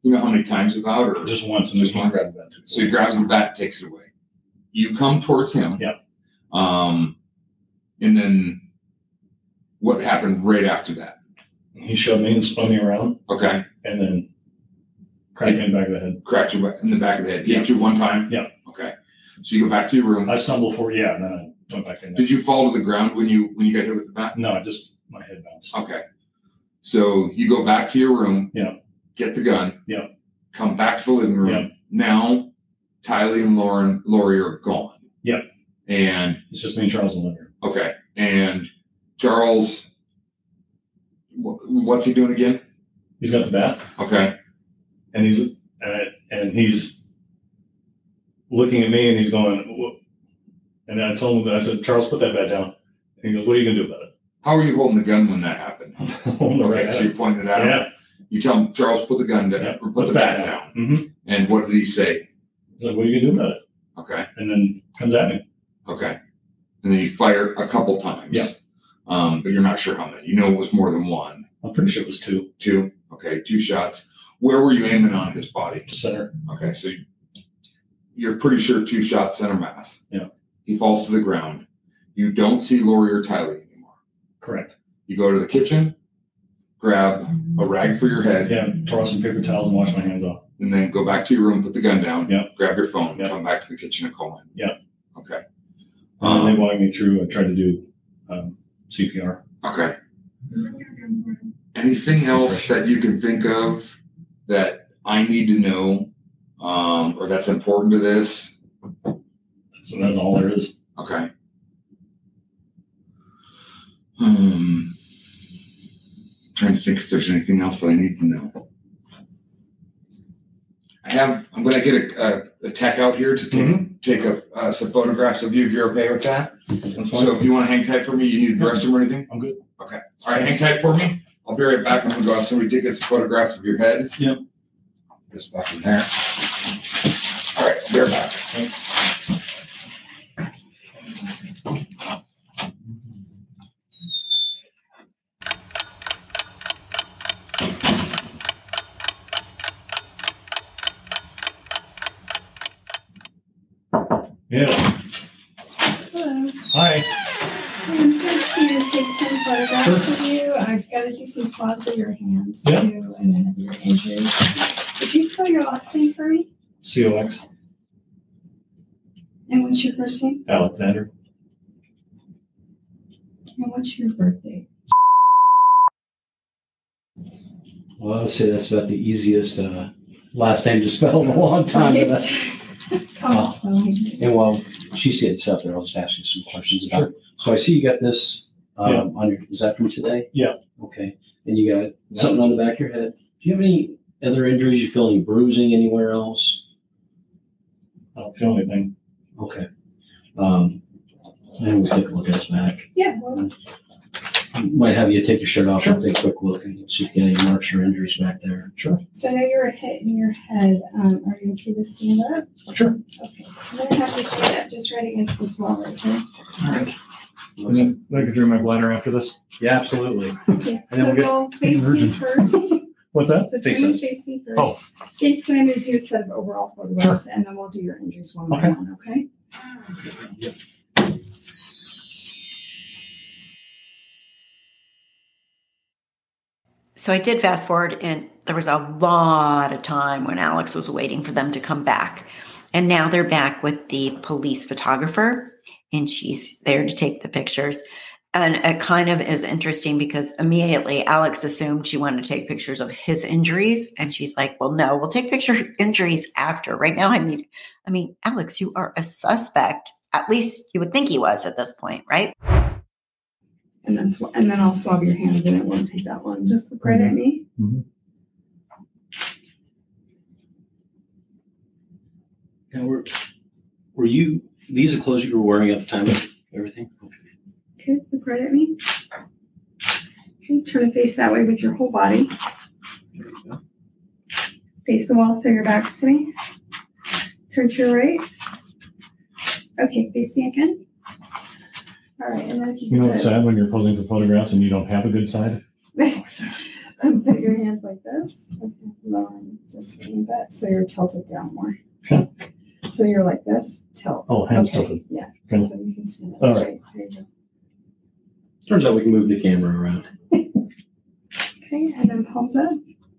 You know how many times without, or Just once, and Just just one once. grab that. so he grabs the bat, takes it away. You come towards him. Yep. Um, and then what happened right after that? He shoved me and spun me around, Okay, and then cracked me in the back of the head. cracked you in the back of the head. He hit you one time. Yep. Okay, so you go back to your room. I stumbled forward, yeah, and then I went back in there. Did you fall to the ground when you when you got hit with the bat? No, I just, my head bounced. Okay, so you go back to your room. Yeah. Get the gun. Yeah. Come back to the living room. Yeah. Now, Tylee and Lauren, Lori are gone. Yep. And It's just me and Charles in the living room. okay, and Charles, wh- what's he doing again? He's got the bat, Okay, and he's, uh, and he's looking at me, and he's going, "Wha-" and I told him, I said, Charles, put that bat down. And he goes, what are you going to do about it? how are you holding the gun when that happened? On the right Okay, so hand. you pointed it at him. Yeah. You tell him, Charles, put the gun down, Yeah, or put the bat down. Mm-hmm. And what did he say? He's like, what are you going to do about it? Okay, And then comes at me. okay. And then you fire a couple times. Yeah. Um, but you're not sure how many. You know it was more than one. I'm pretty sure it was two. Two. Okay, two shots. Where were you aiming on his body? Center. Okay, so you're pretty sure two shots center mass. Yeah. He falls to the ground. You don't see Lori or Tylee anymore. Correct. You go to the kitchen, grab a rag for your head, Yeah, throw some paper towels and wash my hands off. and then go back to your room, put the gun down, Yeah. grab your phone, Yeah. come back to the kitchen and call in. Yeah. Okay. And then they Um, walked me through. I tried to do um, C P R. okay. Anything else that you can think of that I need to know, um, or that's important to this? So that's all there is. Okay. Um, trying to think if there's anything else that I need to know. I have, I'm gonna get a, a, a tech out here to take, Mhm. take a, uh, some photographs of you if you're okay with that. That's fine. So if you wanna hang tight for me, you need the restroom or anything? I'm good. All right, hang tight for me. I'll be right back. I'm gonna go have somebody take some photographs of your head. Yep. This back in there. All right, I'll be right back. Thanks. Yeah. Hello. Hi. I'm just here to take some photographs of you. I've got to do some swabs of your hands Yeah. too, and then of your injuries. Could you spell your last name for me? C O X. And what's your first name? Alexander. And what's your birthday? Well, I'll say that's about the easiest uh, last name to spell in a long time. but that- Come on, spelling. And while she's getting stuff there, I'll just ask you some questions about it. So I see you got this um, Yeah. on your, is that from today? Yeah. Okay. And you got something on the back of your head. Do you have any other injuries? You feel any bruising anywhere else? I don't feel anything. Okay. Um, and we'll take a look at his back. Yeah, well, Might have you take your shirt off Sure. and take a quick look and see if you get any marks or injuries back there. Sure. so I know you're hit in your head. Um, are you okay to stand up? Sure. Okay. I'm going to have you stand up just right against this wall right here. All right. And then I could drain my bladder after this. Yeah, absolutely. Okay. And then we'll So get go face me virgin. first. What's that? So Face turn us. and face me first. Oh. Basically, I'm going to do a set of overall photographs, and then we'll do your injuries one by Okay. one, okay? So I did fast forward, and there was a lot of time when Alex was waiting for them to come back. And now they're back with the police photographer, and she's there to take the pictures. And it kind of is interesting because immediately Alex assumed she wanted to take pictures of his injuries. And she's like, well, no, we'll take picture injuries after. Right now, I need, I mean, Alex, you are a suspect. At least you would think he was at this point, right? And then, sw- and then I'll swab your hands, and it won't take that long. Just look right at me. Now, were, were you, these are clothes you were wearing at the time of everything? Okay, look right at me. Okay, turn and face that way with your whole body. There you go. Face the wall so your back's to me. Turn to your right. Okay, face me again. All right, and then if you You know could- what's sad when you're posing for photographs and you don't have a good side? And put your hands like this. Okay. Lower and just a little bit. So you're tilted down more. Okay. So you're like this. Tilt. Oh, hands Okay. tilted. Yeah. Okay. So you can stand up All straight. There you go. Turns out we can move the camera around. Okay. And then palms up.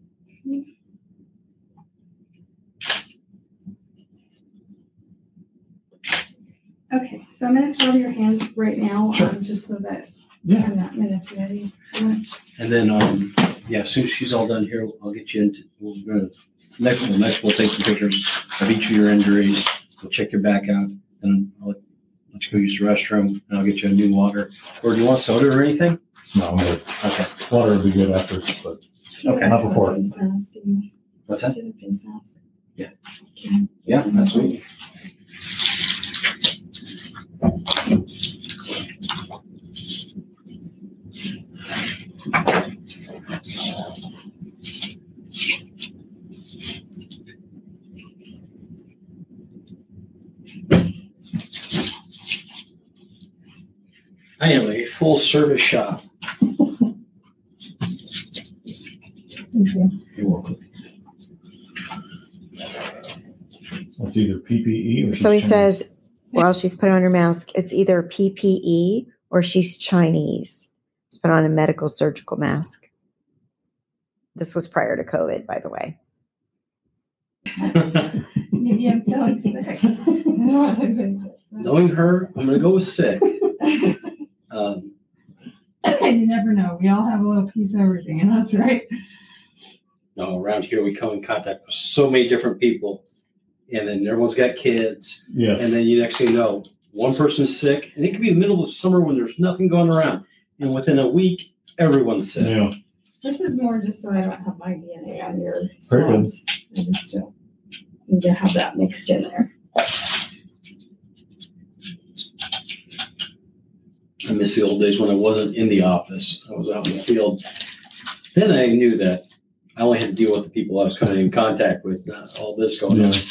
Okay, so I'm going to swab your hands right now, Sure. um, just so that Yeah. I'm not manipulating too much. And then, um, yeah, as soon as she's all done here, I'll get you into, we're gonna, next, well, next we'll take some pictures of each of your injuries. We'll check your back out and I'll let, let you go use the restroom and I'll get you a new water. Or do you want soda or anything? No, I'm good. Okay. Water would be good after, but Okay. Not before. Face mask, do you- What's that? do the face mask. Yeah. Okay. Yeah, absolutely. I am a full service shop. Thank you. You're welcome. it's either P P E or. So he she's says, while she's put on her mask, it's either P P E or she's Chinese. She's put on a medical surgical mask. This was prior to COVID, by the way. Maybe I'm feeling sick. No, I've been sick. Knowing her, I'm gonna go with sick. Um, You never know. We all have a little piece of everything in us, right? no, around here we come in contact with so many different people, and then everyone's got kids, Yes. and then you next thing you know, one person's sick, and it could be the middle of summer when there's nothing going around, and within a week, everyone's sick. Yeah. This is more just so I don't have my D N A on your Very good. swabs. I just uh, need to have that mixed in there. I miss the old days when I wasn't in the office. I was out in the field. Then I knew that I only had to deal with the people I was coming in contact with, not all this going on. Yeah.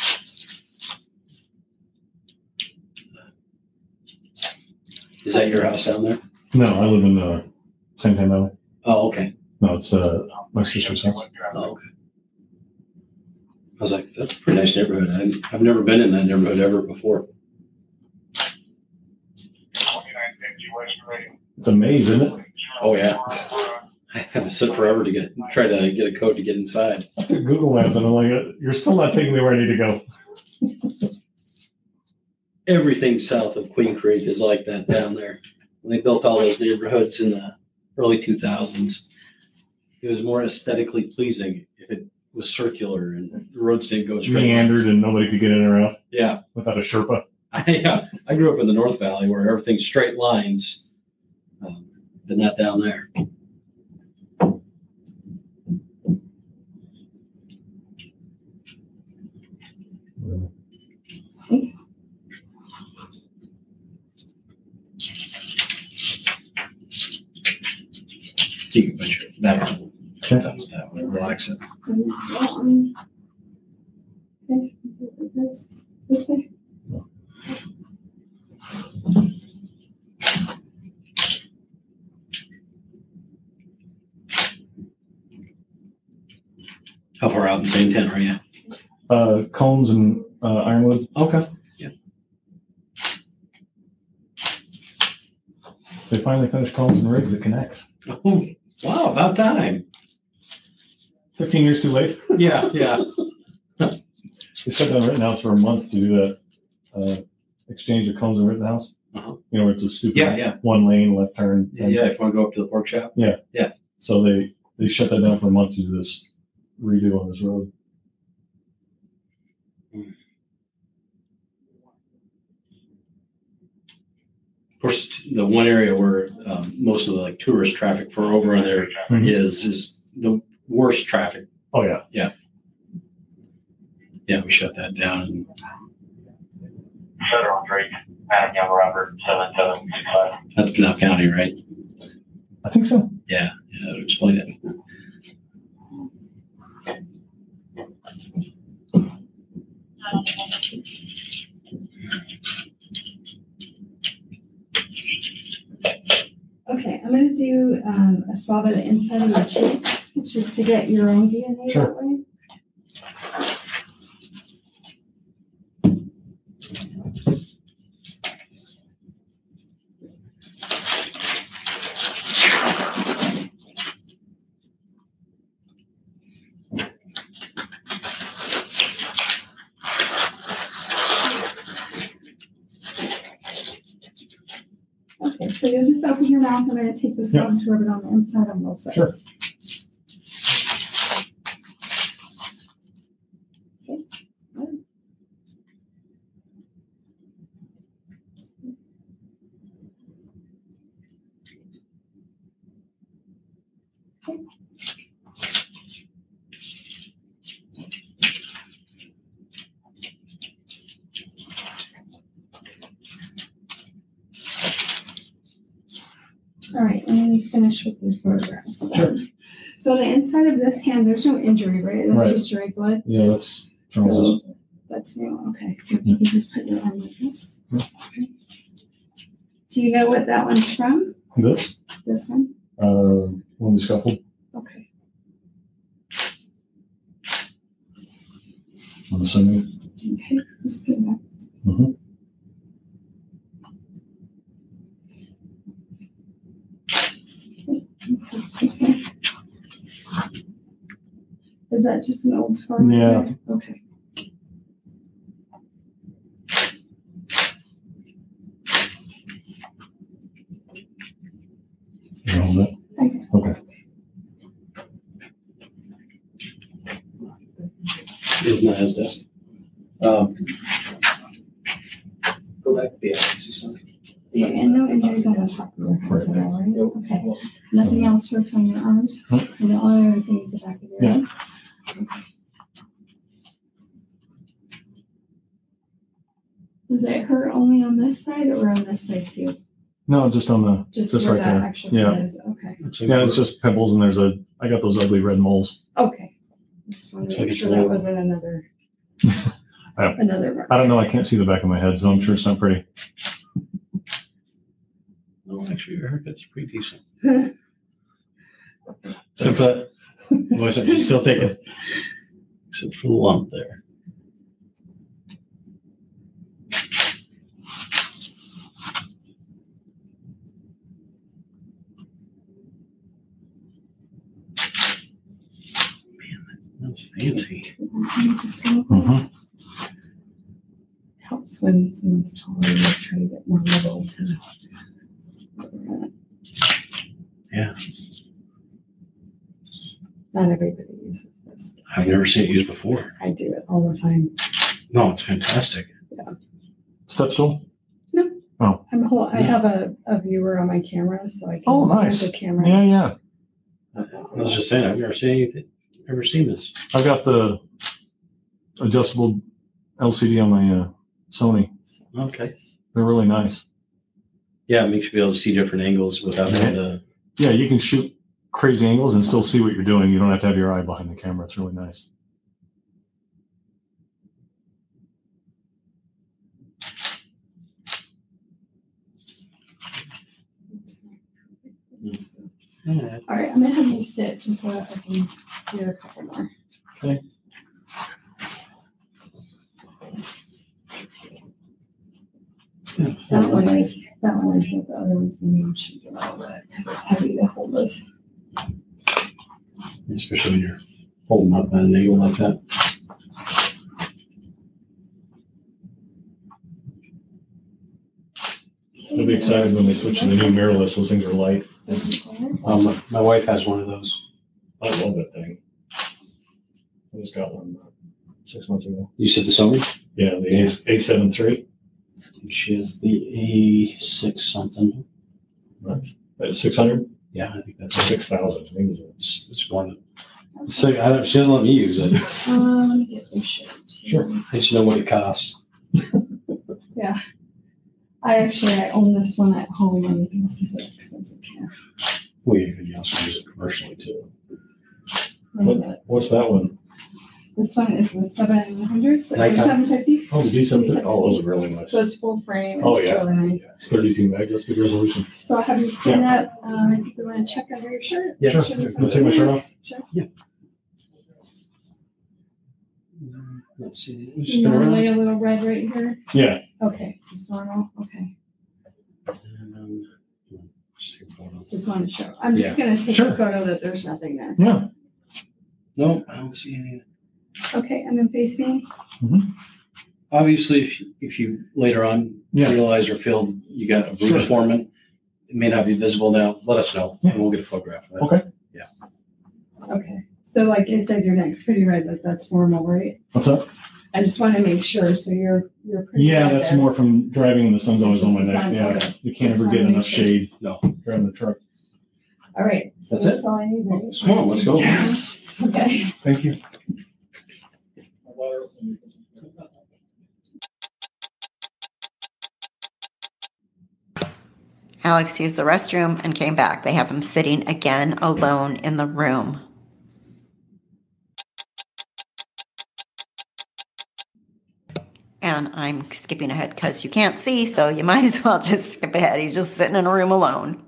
Is that your house down there? No, I live in uh, Saint Anne Valley. Oh, okay. No, it's uh, my sister's house. Oh, okay. I was like, that's a pretty nice neighborhood. I, I've never been in that neighborhood ever before. It's a maze, isn't it? Oh, yeah. I had to sit forever to get, try to get a code to get inside. I took Google Maps and I'm like, uh, you're still not taking me where I need to go. Everything south of Queen Creek is like that down there. When they built all those neighborhoods in the early two thousands, it was more aesthetically pleasing if it was circular and the roads didn't go straight. Meandered and nobody could get in or out Yeah. without a Sherpa. I, yeah. I grew up in the North Valley where everything's straight lines, um, but not down there. You can put your back on. Done with that one. Relax it. And that one. Okay, this, this way. How far out in Saint Anne are you? Uh, Cones and uh, Ironwood. Okay. They finally finished Cones and Riggs. It connects. Oh, wow, about time. Fifteen years too late. Yeah, yeah. They shut down Rittenhouse for a month to do that uh, exchange of Cones and Rittenhouse. Uh-huh. You know, where it's a stupid Yeah, yeah. one lane left turn. Yeah, yeah, if you want to go up to the pork shop. So they, they shut that down for a month to do this redo on this road. Of course, the one area where um, most of the like tourist traffic for over on there Mhm. is is the worst traffic. Oh, yeah. Yeah, we shut that down. Federal Drake, Manningham, Robert, seven seven six five. That's Pinell County, right? I think so. Yeah, yeah, that would explain it. Okay, I'm gonna do um, a swab of the inside of your cheeks. It's just to get your own D N A Sure. that way. Okay, so you'll just open your mouth. I'm going to take this Yeah. one, rub it on the inside on both sides. Sure. Okay. Okay. All right, and then you finish with your photographs. then. Sure. So the inside of this hand, there's no injury, right? That's Right. just straight blood. Yeah, that's So Charles's. that's new. Okay, so if you can just put your arm like this. Okay. Do you know what that one's from? This, This one? uh, when we scuffled, Okay. I'm assuming. Okay, let's put it back. Mhm. This one. Is that just an old scar? right Yeah. there? Okay. You hold it? Okay. Okay. Isn't that his desk? Um, Go back to the office, see something? Yeah, and no injuries on the top of your hands at all, right? Okay. Nothing else hurts on your arms? Nope. So the only other thing is the back of your Yeah. head? Okay. Does it hurt only on this side or on this side too? No, just on the, Just Just where right that there. actual Yeah. cut is? Okay. yeah, it's just pimples and there's a, I got those ugly red moles. Okay. I just wanted Looks to like make it's sure a that little- wasn't another, Yeah. another mark. I don't know, I can't see the back of my head, so I'm sure it's not pretty. No, actually, your haircut's pretty decent. Except that, voice, you still take it. Except for the lump there. Man, that's fancy. Just so Mhm. helps when someone's taller, you try to get more level to. Yeah. Not everybody uses this. I've never seen it used before. I do it all the time. No, it's fantastic. Step stool? I'm whole, I have a, a viewer on my camera, so I can. Oh, hold nice. The camera. Yeah, yeah. I was just saying, I've never seen anything, ever seen this. I've got the adjustable L C D on my uh, Sony. Okay. They're really nice. Yeah, it makes you be able to see different angles without having to. Yeah, you can shoot crazy angles and still see what you're doing. You don't have to have your eye behind the camera. It's really nice. Yeah. All right, I'm gonna have you sit just so I can do a couple more. Okay. That one is, that one is like the other one's maybe should get out of it because it's heavy to hold those. Especially when you're holding up at an angle like that. I'll be excited when they switch to the new mirrorless. Those things are light. Um, my, my wife has one of those. I love that thing. I just got one uh, six months ago. You said the Sony? Yeah, the A seven three. I think she has the A six something. That's six hundred? Yeah, I think that's Six thousand. I think it's It's, it's more than. So I don't, she doesn't let me use it. Um, let me get this shirt. Sure. I just know what it costs. Yeah. I actually, I own this one at home and this is an expensive camera. We even also use it commercially too. What, what's that one? This one is the seven hundred, or Nikon. seven fifty. Oh, the D seven fifty, oh, those are really nice. So it's full frame. Oh, It's yeah. really nice. It's thirty-two meg, that's good resolution. So I'll have you stand up. Um, I think we want to check under your shirt. Yeah, Sure, Show can me I something. take my shirt off? Sure. Let's see. Just spin Normally around. a little red right here. Yeah, Okay, just normal. Okay, And, um, just take a photo. just want to show. I'm just gonna take Sure. a photo that there's nothing there. yeah. No, I don't see any. Okay, and then face me. Obviously, if, if you later on Yeah. realize or feel you got a bruise Sure. forming, it may not be visible now, let us know and we'll get a photograph of it. Okay. Okay, so like I said, your neck's pretty red, but that's normal, right? What's up? I just want to make sure. So you're you're pretty. Yeah, red that's there. more from driving when the sun's always on my neck. Sun, Yeah, okay. you can't Just ever wanna get make enough sure. shade. No. Driving the truck. All right, so That's that's, it? all I need, right? Come on, let's go. Yes. Okay. Thank you. Alex used the restroom and came back. They have him sitting again alone in the room. And I'm skipping ahead because you can't see, so you might as well just skip ahead. He's just sitting in a room alone.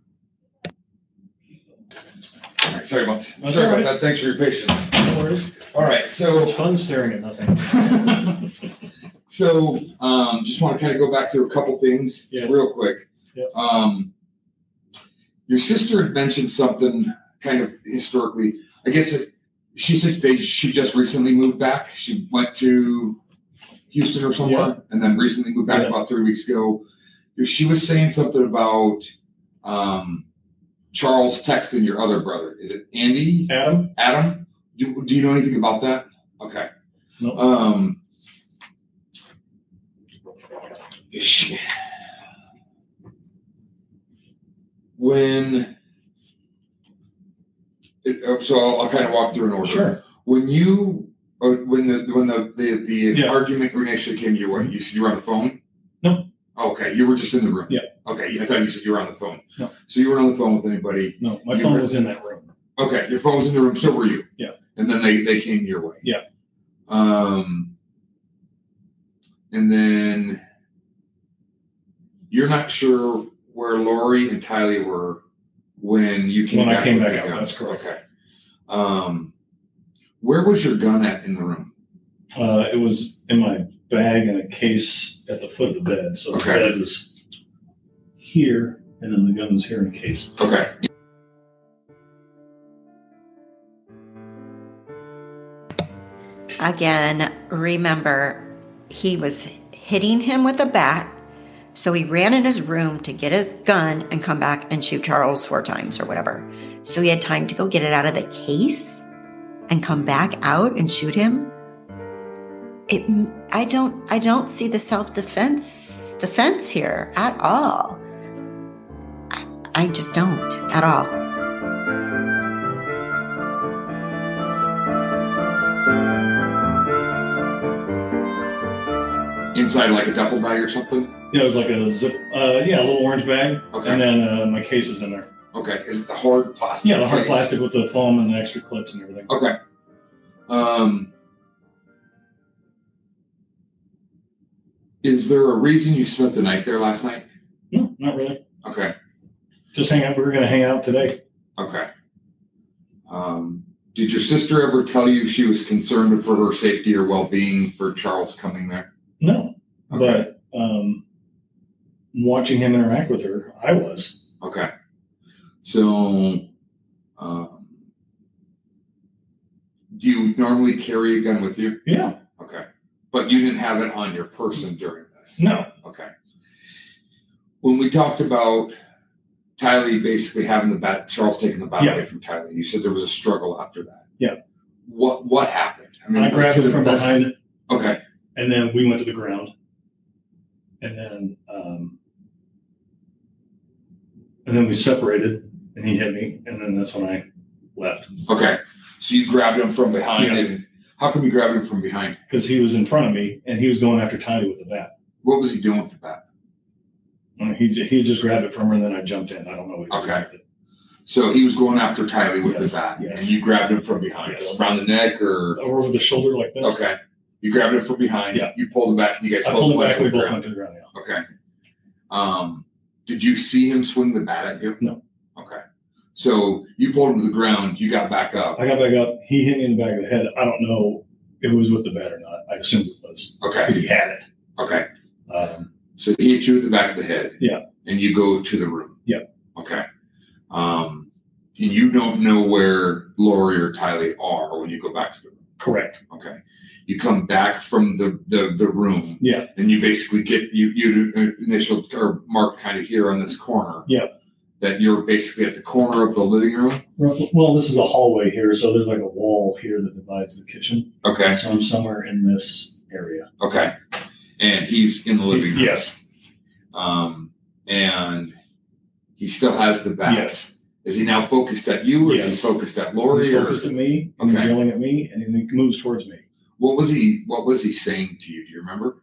All right, sorry about, That's sorry all right. about that. Thanks for your patience. No worries. All right, so, It's fun staring at nothing. so, um, just want to kind of go back through a couple things Yes. real quick. Yep. Um, your sister had mentioned something kind of historically. I guess it, she said they, she just recently moved back. She went to Houston or somewhere, Yeah. and then recently moved back Yeah. about three weeks ago. She was saying something about um, Charles texting your other brother. Is it Andy? Adam? Adam? Do, do you know anything about that? Okay. No. Um, she- when it, oh, so I'll, I'll kind of walk through an order. Sure. When you uh, when the when the the, the Yeah. argument initially came your way, you said you were on the phone. No. Okay, you were just in the room. Yeah. Okay, I thought you said you were on the phone. No. So you weren't on the phone with anybody. No, my You phone were- was in that room. Okay, your phone was in the room. So were you. Yeah. And then they they came your way. Yeah. Um. And then you're not sure where Lori and Tylee were when you came When I back. came with back the out, gun. that's correct. Okay. Um, where was your gun at in the room? Uh, it was in my bag in a case at the foot of the bed. So the Okay. bed was here, and then the gun was here in a case. Okay. Again, remember, he was hitting him with a bat. So he ran in his room to get his gun and come back and shoot Charles four times or whatever. So he had time to go get it out of the case and come back out and shoot him. It, I don't, I don't see the self-defense defense here at all. I, I just don't at all. Inside like a duffel bag or something? Yeah, it was like a zip, uh, yeah, a little orange bag. Okay. And then uh, my case was in there. Okay. Is it the hard plastic? Yeah, the hard case? plastic with the foam and the extra clips and everything. Okay. Um, is there a reason you spent the night there last night? No, not really. Okay. Just hang out. We were going to hang out today. Okay. Um, did your sister ever tell you she was concerned for her safety or well-being for Charles coming there? No, Okay. but um, watching him interact with her, I was. Okay. So, um, do you normally carry a gun with you? Yeah. Okay. But you didn't have it on your person during this? No. Okay. When we talked about Tylee basically having the bat, Charles taking the bat Yeah. away from Tylee, you said there was a struggle after that. Yeah. What What happened? I grabbed to him the from best- behind, Okay. and then we went to the ground. And then, um, and then we separated, and he hit me, and then that's when I left. Okay. So you grabbed him from behind, Yeah. and how come you grabbed him from behind? Because he was in front of me, and he was going after Tylee with the bat. What was he doing with the bat? And he, he just grabbed it from her, and then I jumped in. I don't know what he was Okay. doing with it. So he was going after Tylee with Yes, the bat, yes. and you grabbed him from behind, Yes. around the neck, or Or over the shoulder like this. okay. You grabbed him from behind. Yeah. You pulled him back, and you guys I both pulled it went back, to we the both ground. went to the ground, yeah. Okay. Um, did you see him swing the bat at you? No. Okay. So you pulled him to the ground. You got back up. I got back up, he hit me in the back of the head. I don't know if it was with the bat or not. I assumed it was, because Okay. he had it. Okay. Um, So he hit you at the back of the head. Yeah. And you go to the room. Yeah. Okay. Um, and you don't know where Lori or Tylee are when you go back to the room. correct. Okay. You come back from the, the, the room. Yeah. And you basically get, you, you initial or mark kind of here on this corner. Yeah. That you're basically at the corner of the living room. Well, this is a hallway here, so there's like a wall here that divides the kitchen. Okay. So I'm somewhere in this area. Okay. And he's in the living room. Yes. Um, and he still has the bat. Yes. Is he now focused at you, or is Yes. he focused at Lori? He's Or focused at me, and he's Okay. yelling at me, and he moves towards me. what was he? What was he saying to you? Do you remember?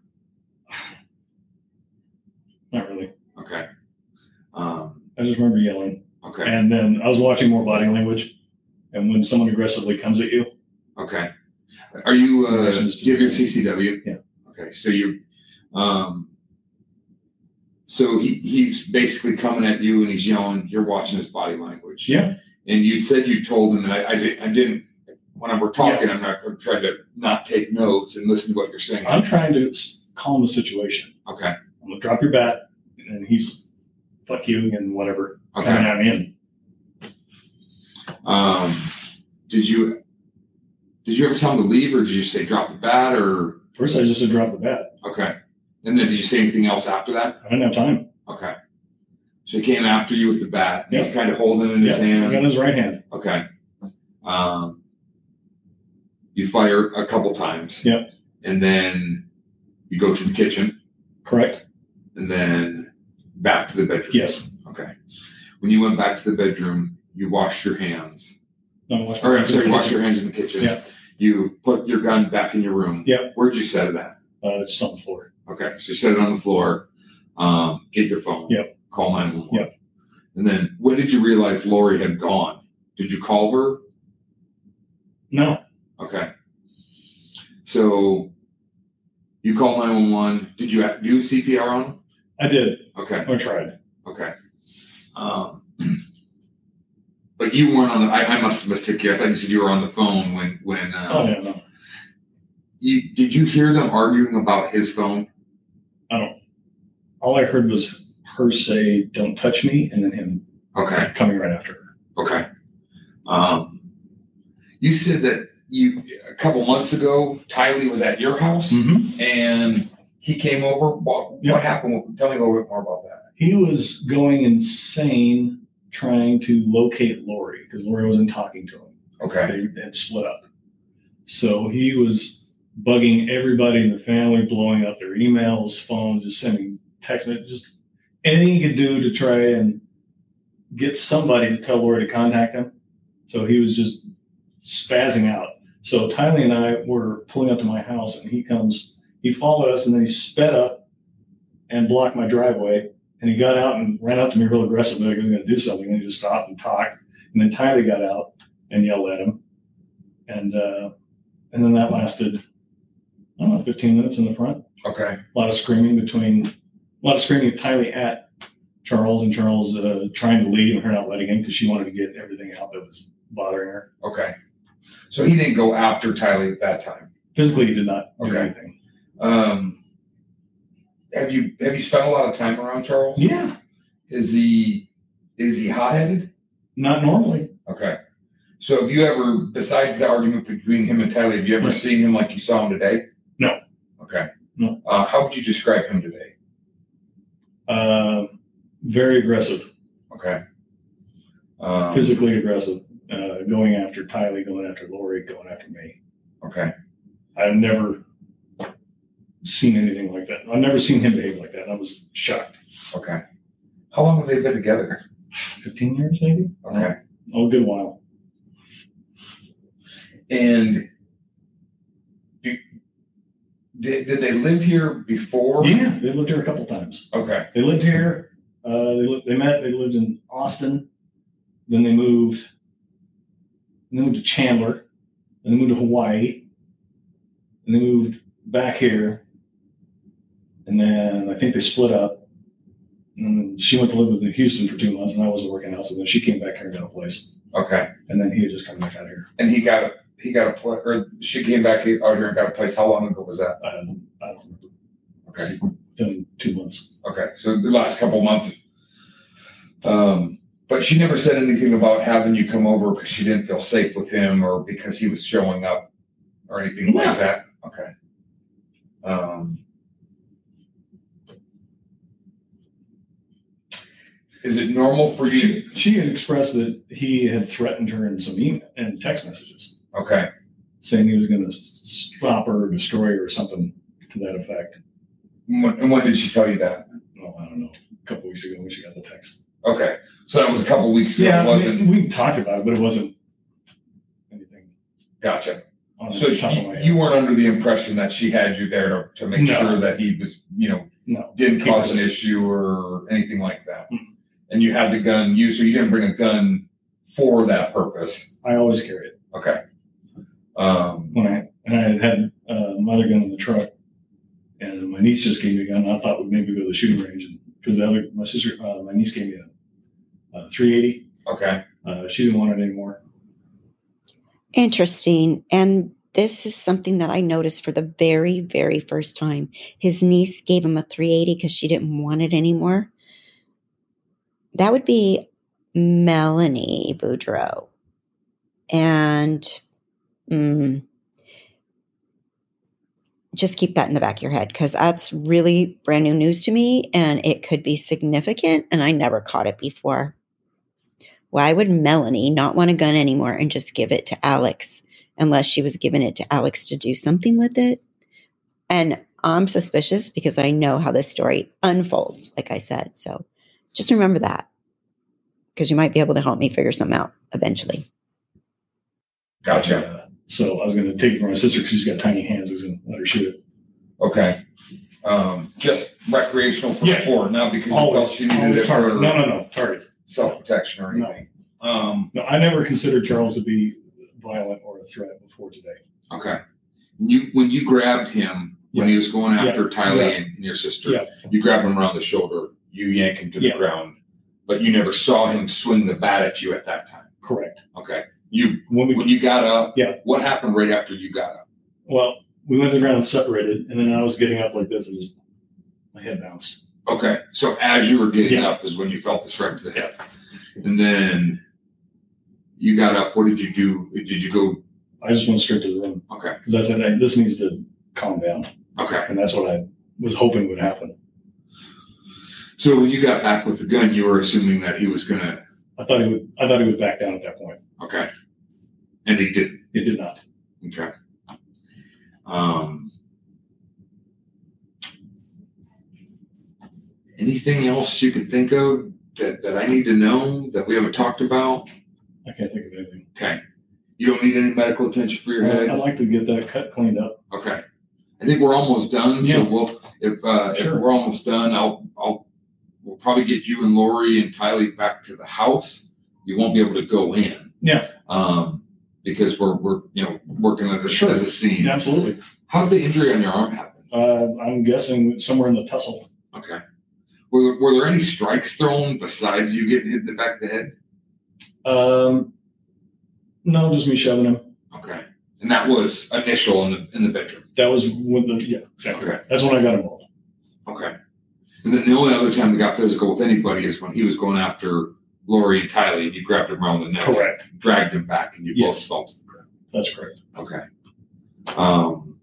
Not really. Okay. Um, I just remember yelling. okay. And then I was watching more body language. And when someone aggressively comes at you, Okay. Are you? Uh, do Congratulations. you have your C C W? Yeah. Okay. So you. Um. So he, he's basically coming at you and he's yelling. You're watching his body language. yeah, And you said you told him, and I, I, did, I didn't. When we're talking, I'm not I'm trying to not take notes and listen to what you're saying. I'm trying to s- calm the situation. Okay. I'm gonna drop your bat, and he's fuck you and whatever Okay. coming at me. And Um, did you did you ever tell him to leave, or did you say drop the bat, or first, I just said drop the bat. okay? And then did you say anything else after that? I didn't have time. Okay. So he came after you with the bat. And He's Yeah. kind of holding it in Yeah, his I got hand. his right hand. Okay. Um, you fire a couple times. Yeah. And then you go to the kitchen, Correct. and then back to the bedroom. Yes. Okay. When you went back to the bedroom, you washed your hands. No, watch Or I'm sorry, you washed your hands in the kitchen. Yeah. You put your gun back in your room. Yeah. Where'd you set it at? Uh, just on the floor. Okay, so you set it on the floor. Um, get your phone. Yep. Call nine one one. Yep. And then when did you realize Lori had gone? Did you call her? No. Okay. So you call nine one one. Did you do C P R on him? I did. Okay. I tried. Okay. Um, but you weren't on the. I, I must have mistaken you. I thought you said you were on the phone when when. Uh, Oh, yeah, no. You did you hear them arguing about his phone? I don't. All I heard was her say, don't touch me, and then him Okay. coming right after her. Okay. Um, you said that you a couple months ago, Tylee was at your house Mm-hmm. and he came over. What, Yeah. what happened? Tell me a little bit more about that. He was going insane trying to locate Lori because Lori wasn't talking to him. Okay. They had split up. So he was bugging everybody in the family, blowing up their emails, phones, just sending text messages, just anything he could do to try and get somebody to tell Lori to contact him. So he was just spazzing out. So Tylee and I were pulling up to my house, and he comes, he followed us, and then he sped up and blocked my driveway. And he got out and ran up to me real aggressively, like he was going to do something. And he just stopped and talked. And then Tylee got out and yelled at him. And uh, and then that lasted, I don't know, fifteen minutes in the front. Okay. A lot of screaming between, a lot of screaming of Tylee at Charles, and Charles uh, trying to leave and her not letting him because she wanted to get everything out that was bothering her. Okay. So he didn't go after Tylee at that time. Physically, he did not do Okay. anything. Um, have you have you spent a lot of time around Charles? Yeah, Is he is he hot headed? not normally. Okay. So have you ever, besides the argument between him and Tylee, have you ever No. seen him like you saw him today? No. Okay. No. Uh, how would you describe him today? Uh, very aggressive, Okay. Um, physically aggressive, uh, going after Tylee, going after Lori, going after me. Okay. I've never seen anything like that. I've never seen him behave like that. I was shocked. Okay. How long have they been together? fifteen years, maybe? Okay. Oh, a good while. And do, did, did they live here before? Yeah, they lived here a couple times. Okay. They lived here. Uh, they, li- they met. They lived in Austin. Then they moved. And they moved to Chandler. And they moved to Hawaii. And they moved back here. And then I think they split up. And then she went to live with in Houston for two months, and I wasn't working out. So then she came back here and got a place. Okay. And then he had just come back out here. And he got a he got a place, or she came back out here and got a place. How long ago was that? I don't, I don't remember. Okay. In two months. Okay. So the last couple of months. Um, but she never said anything about having you come over because she didn't feel safe with him or because he was showing up or anything No. like that. Okay. Um, is it normal for you? She, she had expressed that he had threatened her in some email and text messages, Okay. saying he was going to stop her or destroy her or something to that effect. When, and when did she tell you that? Well, I don't know, a couple weeks ago when she got the text. Okay. So that was a couple weeks ago. Yeah, It I wasn't. mean, we talked about it, but it wasn't anything Gotcha. on So the top of my you, head. you weren't under the impression that she had you there to, to make No. sure that he was, you know, No. didn't Keep cause it- an issue or anything like that. Mm. And you had the gun, you, so you didn't bring a gun for that purpose. I always carry it. Okay. Um, When I, and I had had uh, my other gun in the truck, and my niece just gave me a gun. I thought we'd maybe go to the shooting range, because the other, my sister, uh, my niece gave me a, a three eighty. okay. Uh, she didn't want it anymore. Interesting. And this is something that I noticed for the very, very first time. His niece gave him a three eighty because she didn't want it anymore. That would be Melanie Boudreau. And mm, just keep that in the back of your head, because that's really brand new news to me, and it could be significant, and I never caught it before. Why would Melanie not want a gun anymore and just give it to Alex, unless she was giving it to Alex to do something with it? And I'm suspicious because I know how this story unfolds, like I said. So just remember that, because you might be able to help me figure something out eventually. Gotcha. Uh, so I was going to take it from my sister because she's got tiny hands. I was going to let her shoot it. Okay. Um, just recreational for Yeah. sport, not because you Always, felt she needed always it target. for No, no, no, targets. self-protection or anything. Um, No, I never considered Charles to be violent or a threat before today. okay. You, when you grabbed him, when he was going Yeah. after Tylee Yeah. and, and your sister, Yeah. you grabbed him around the shoulder, you yank him to the Yeah. ground, but you never saw him swing the bat at you at that time. Correct. Okay. You, When we when you got up, Yeah. what happened right after you got up? Well, we went to the ground and separated, and then I was getting up like this, and just, my head bounced. Okay. So as you were getting Yeah. up is when you felt the strike to the hip. And then you got up. What did you do? Did you go? I just went straight to the room Okay. because I said, hey, this needs to calm down. Okay. And that's what I was hoping would happen. So when you got back with the gun, you were assuming that he was going to, I thought he would, I thought he would back down at that point. okay. And he didn't. It did not. Okay. Um, anything else you could think of that, that I need to know that we haven't talked about? I can't think of anything. Okay. You don't need any medical attention for your head? I'd like to get that cut cleaned up. Okay. I think we're almost done. So Yeah. we'll, if, uh, Sure. if we're almost done, I'll, I'll, we'll probably get you and Lori and Tylee back to the house. You won't be able to go in. Yeah. Um, because we're, we're, you know, working as a, Sure. as a scene. Absolutely. How did the injury on your arm happen? Uh, I'm guessing somewhere in the tussle. Okay. Were, were there any strikes thrown besides you getting hit in the back of the head? Um, no, just me shoving him. Okay. And that was initial in the, in the bedroom? That was when the, yeah, exactly. Okay. That's when I got involved. Okay. And then the only other time we got physical with anybody is when he was going after Lori and Tylee, and you grabbed him around the neck. Correct. Dragged him back, and you Yes. both fell to the ground. That's correct. Okay. Um,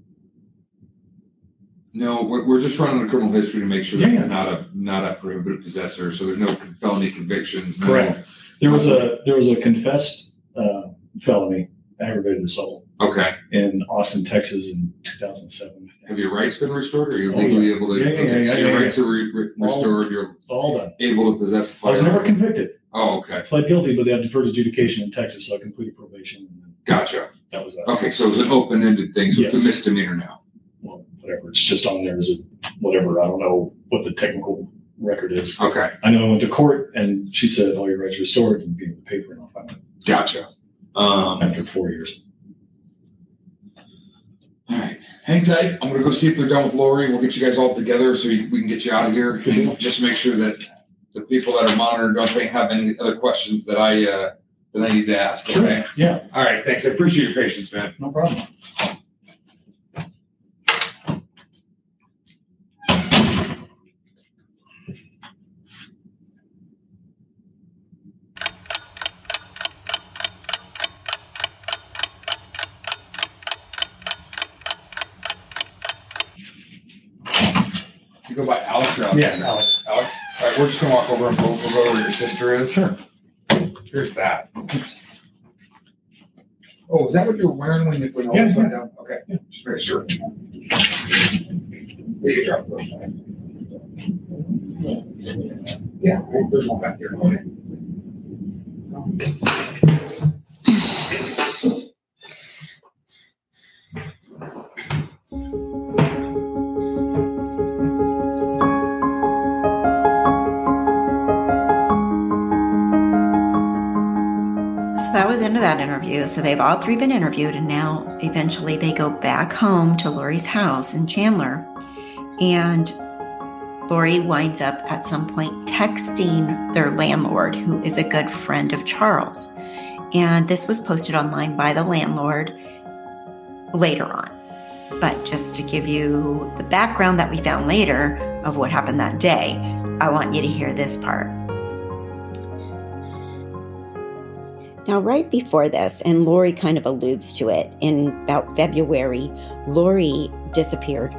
no, we're, we're just running a criminal history to make sure that Yeah. you're not a not a prohibited possessor. So there's no felony convictions. No, Correct. There was a, there was a confessed, uh, felony, aggravated assault Okay. in Austin, Texas in two thousand seven. Have your rights been restored? Or are you Oh, legally yeah. able to? Yeah, yeah, okay, yeah, so your yeah, rights are re- re- All- restored. You're All done. able to possess. a I was never firearm. convicted. Oh, okay. Pled guilty, but they had deferred adjudication in Texas, so I completed probation. And then Gotcha. that was that. Okay, so it was an open-ended thing. So it's a Yes. misdemeanor now. Well, whatever. It's just on there as a whatever. I don't know what the technical record is. Okay, I know I went to court and she said all your rights are restored and gave me the paper and I'll find it gotcha. Um, after four years. all right, hang tight. I'm gonna go see if they're done with Lori. We'll get you guys all together so you, we can get you out of here. And just make sure that the people that are monitored don't think have any other questions that I uh, that I need to ask. Okay. Yeah, All right. Thanks. I appreciate your patience, man. no problem. You go by Alex or Yeah, Alexander? Alex. Alex. All right. We're just gonna walk over and go, we'll go where your sister is. Sure. Here's that. Oh, is that what you were wearing when you when all Yeah, this went yeah. down? Okay. Just very sure. There you go. Yeah. There's one back here. Okay. So that was into that interview. So they've all three been interviewed, and now eventually they go back home to Lori's house in Chandler. And Lori winds up at some point texting their landlord, who is a good friend of Charles. And this was posted online by the landlord later on. But just to give you the background that we found later of what happened that day, I want you to hear this part. Now, right before this, and Lori kind of alludes to it, in about February, Lori disappeared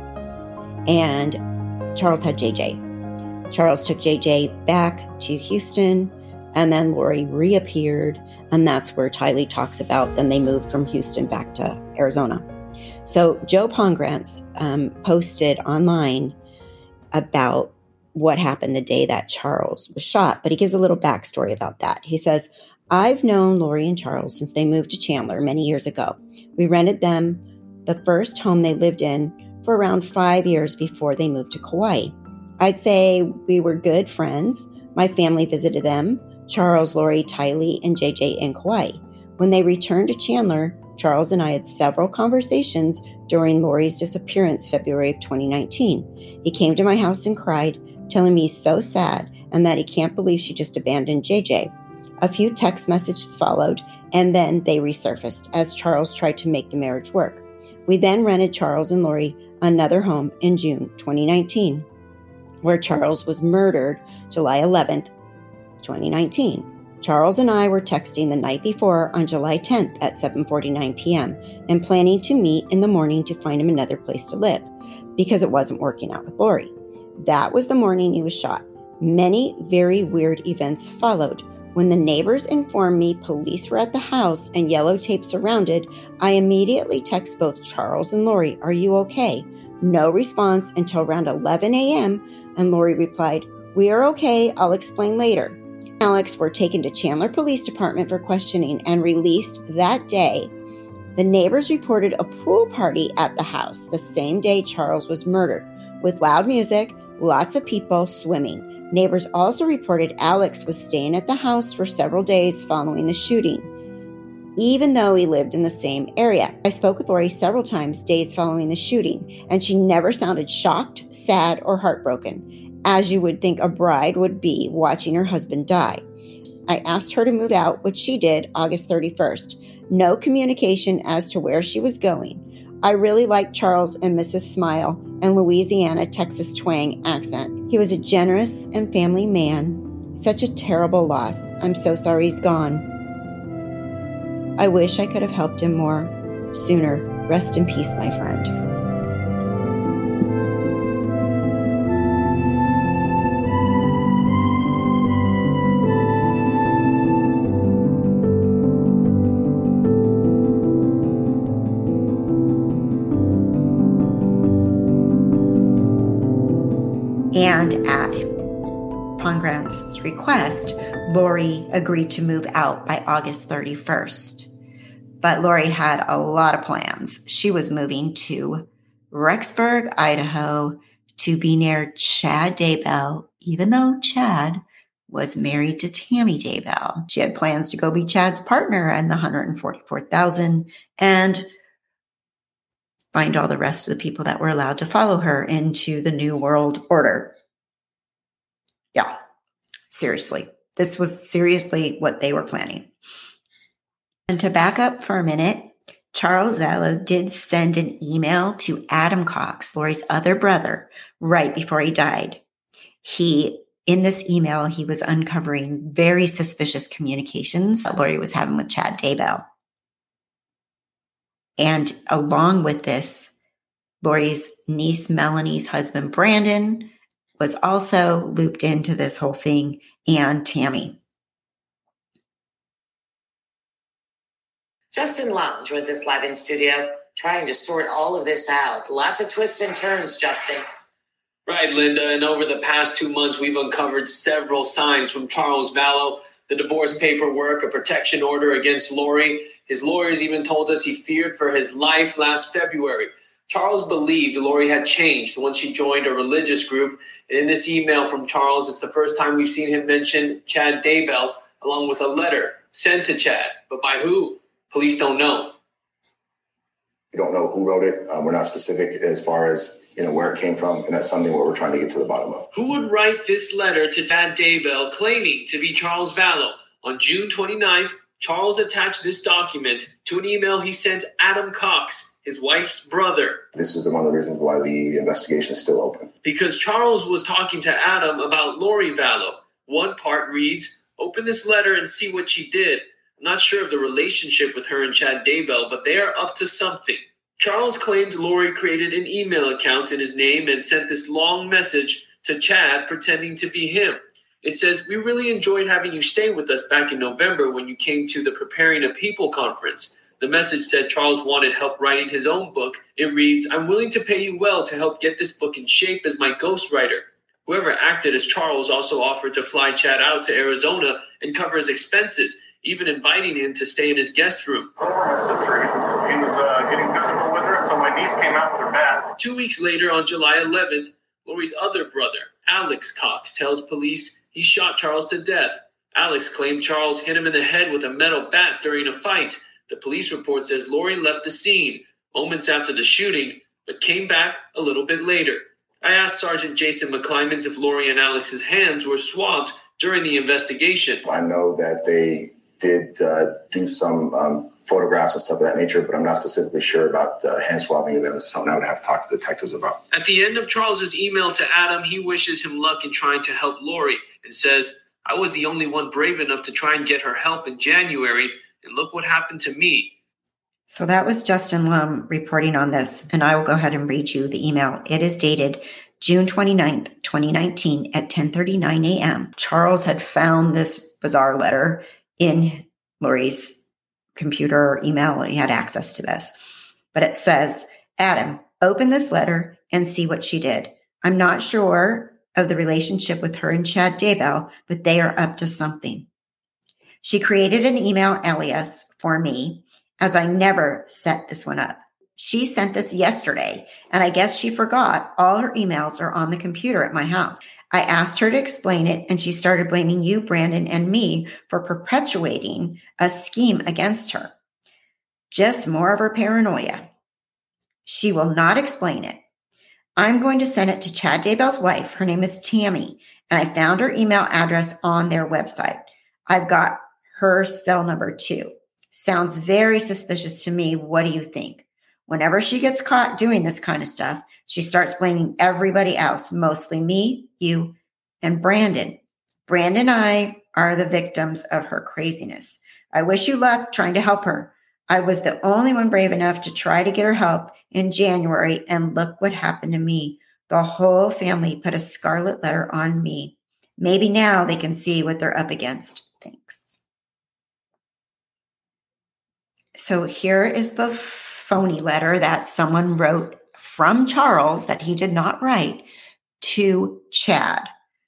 and Charles had J J. Charles took J J back to Houston, and then Lori reappeared, and that's where Tylee talks about then they moved from Houston back to Arizona. So Joe Pongrantz um, posted online about what happened the day that Charles was shot, but he gives a little backstory about that. He says, I've known Lori and Charles since they moved to Chandler many years ago. We rented them the first home they lived in for around five years before they moved to Kauai. I'd say we were good friends. My family visited them, Charles, Lori, Tylee, and J J in Kauai. When they returned to Chandler, Charles and I had several conversations during Lori's disappearance February of twenty nineteen. He came to my house and cried, telling me he's so sad and that he can't believe she just abandoned J J. A few text messages followed, and then they resurfaced as Charles tried to make the marriage work. We then rented Charles and Lori another home in June twenty nineteen, where Charles was murdered July eleventh, twenty nineteen. Charles and I were texting the night before on July tenth at seven forty-nine p.m. and planning to meet in the morning to find him another place to live because it wasn't working out with Lori. That was the morning he was shot. Many very weird events followed. When the neighbors informed me police were at the house and yellow tape surrounded, I immediately text both Charles and Lori, "Are you okay?" No response until around eleven a.m. and Lori replied, "We are okay, I'll explain later." Alex were taken to Chandler Police Department for questioning and released that day. The neighbors reported a pool party at the house the same day Charles was murdered, with loud music, lots of people swimming. Neighbors also reported Alex was staying at the house for several days following the shooting, even though he lived in the same area. I spoke with Lori several times days following the shooting, and she never sounded shocked, sad, or heartbroken, as you would think a bride would be watching her husband die. I asked her to move out, which she did August thirty-first. No communication as to where she was going. I really liked Charles and Missus Smile and Louisiana, Texas twang accent. He was a generous and family man. Such a terrible loss. I'm so sorry he's gone. I wish I could have helped him more sooner. Rest in peace, my friend. And at Pongrantz's request, Lori agreed to move out by August thirty-first. But Lori had a lot of plans. She was moving to Rexburg, Idaho, to be near Chad Daybell even though Chad was married to Tammy Daybell. She had plans to go be Chad's partner and the one hundred forty-four thousand dollars and find all the rest of the people that were allowed to follow her into the New World Order. Yeah, seriously. This was seriously what they were planning. And to back up for a minute, Charles Vallow did send an email to Adam Cox, Lori's other brother, right before he died. He, in this email, he was uncovering very suspicious communications that Lori was having with Chad Daybell. And along with this, Lori's niece Melanie's husband, Brandon, was also looped into this whole thing, and Tammy. Justin Lum joins us live in studio, trying to sort all of this out. Lots of twists and turns, Justin. Right, Linda, and over the past two months, we've uncovered several signs from Charles Vallow, the divorce paperwork, a protection order against Lori. His lawyers even told us he feared for his life last February. Charles believed Lori had changed once she joined a religious group. And in this email from Charles, it's the first time we've seen him mention Chad Daybell, along with a letter sent to Chad. But by who? Police don't know. We don't know who wrote it. Um, we're not specific as far as, you know, where it came from. And that's something where we're trying to get to the bottom of. Who would write this letter to Chad Daybell claiming to be Charles Vallow? On June twenty-ninth, Charles attached this document to an email he sent Adam Cox, his wife's brother. This is the, one of the reasons why the investigation is still open. Because Charles was talking to Adam about Lori Vallow. One part reads, "Open this letter and see what she did." I'm not sure of the relationship with her and Chad Daybell, but they are up to something. Charles claimed Lori created an email account in his name and sent this long message to Chad pretending to be him. It says, "We really enjoyed having you stay with us back in November when you came to the Preparing a People conference." The message said Charles wanted help writing his own book. It reads, "I'm willing to pay you well to help get this book in shape as my ghostwriter." Whoever acted as Charles also offered to fly Chad out to Arizona and cover his expenses, even inviting him to stay in his guest room. My sister, he was, he was uh, getting physical with her, so my niece came out with her bat. Two weeks later, on July eleventh, Lori's other brother, Alex Cox, tells police he shot Charles to death. Alex claimed Charles hit him in the head with a metal bat during a fight. The police report says Lori left the scene moments after the shooting, but came back a little bit later. I asked Sergeant Jason McClymans if Lori and Alex's hands were swabbed during the investigation. I know that they did uh, do some um, photographs and stuff of that nature, but I'm not specifically sure about uh, hand swabbing events. It's something I would have to talk to detectives about. At the end of Charles's email to Adam, he wishes him luck in trying to help Lori and says, "I was the only one brave enough to try and get her help in January, and look what happened to me." So that was Justin Lum reporting on this, and I will go ahead and read you the email. It is dated June twenty-ninth, twenty nineteen at ten thirty-nine a.m. Charles had found this bizarre letter in Lori's computer or email. He had access to this. But it says, "Adam, open this letter and see what she did. I'm not sure of the relationship with her and Chad Daybell, but they are up to something. She created an email alias for me, as I never set this one up. She sent this yesterday, and I guess she forgot all her emails are on the computer at my house. I asked her to explain it, and she started blaming you, Brandon, and me for perpetuating a scheme against her. Just more of her paranoia. She will not explain it. I'm going to send it to Chad Daybell's wife. Her name is Tammy, and I found her email address on their website. I've got her cell number too. Sounds very suspicious to me. What do you think? Whenever she gets caught doing this kind of stuff, she starts blaming everybody else, mostly me, you, and Brandon. Brandon and I are the victims of her craziness. I wish you luck trying to help her. I was the only one brave enough to try to get her help in January, and look what happened to me. The whole family put a scarlet letter on me. Maybe now they can see what they're up against. Thanks." So here is the phony letter that someone wrote from Charles that he did not write to Chad.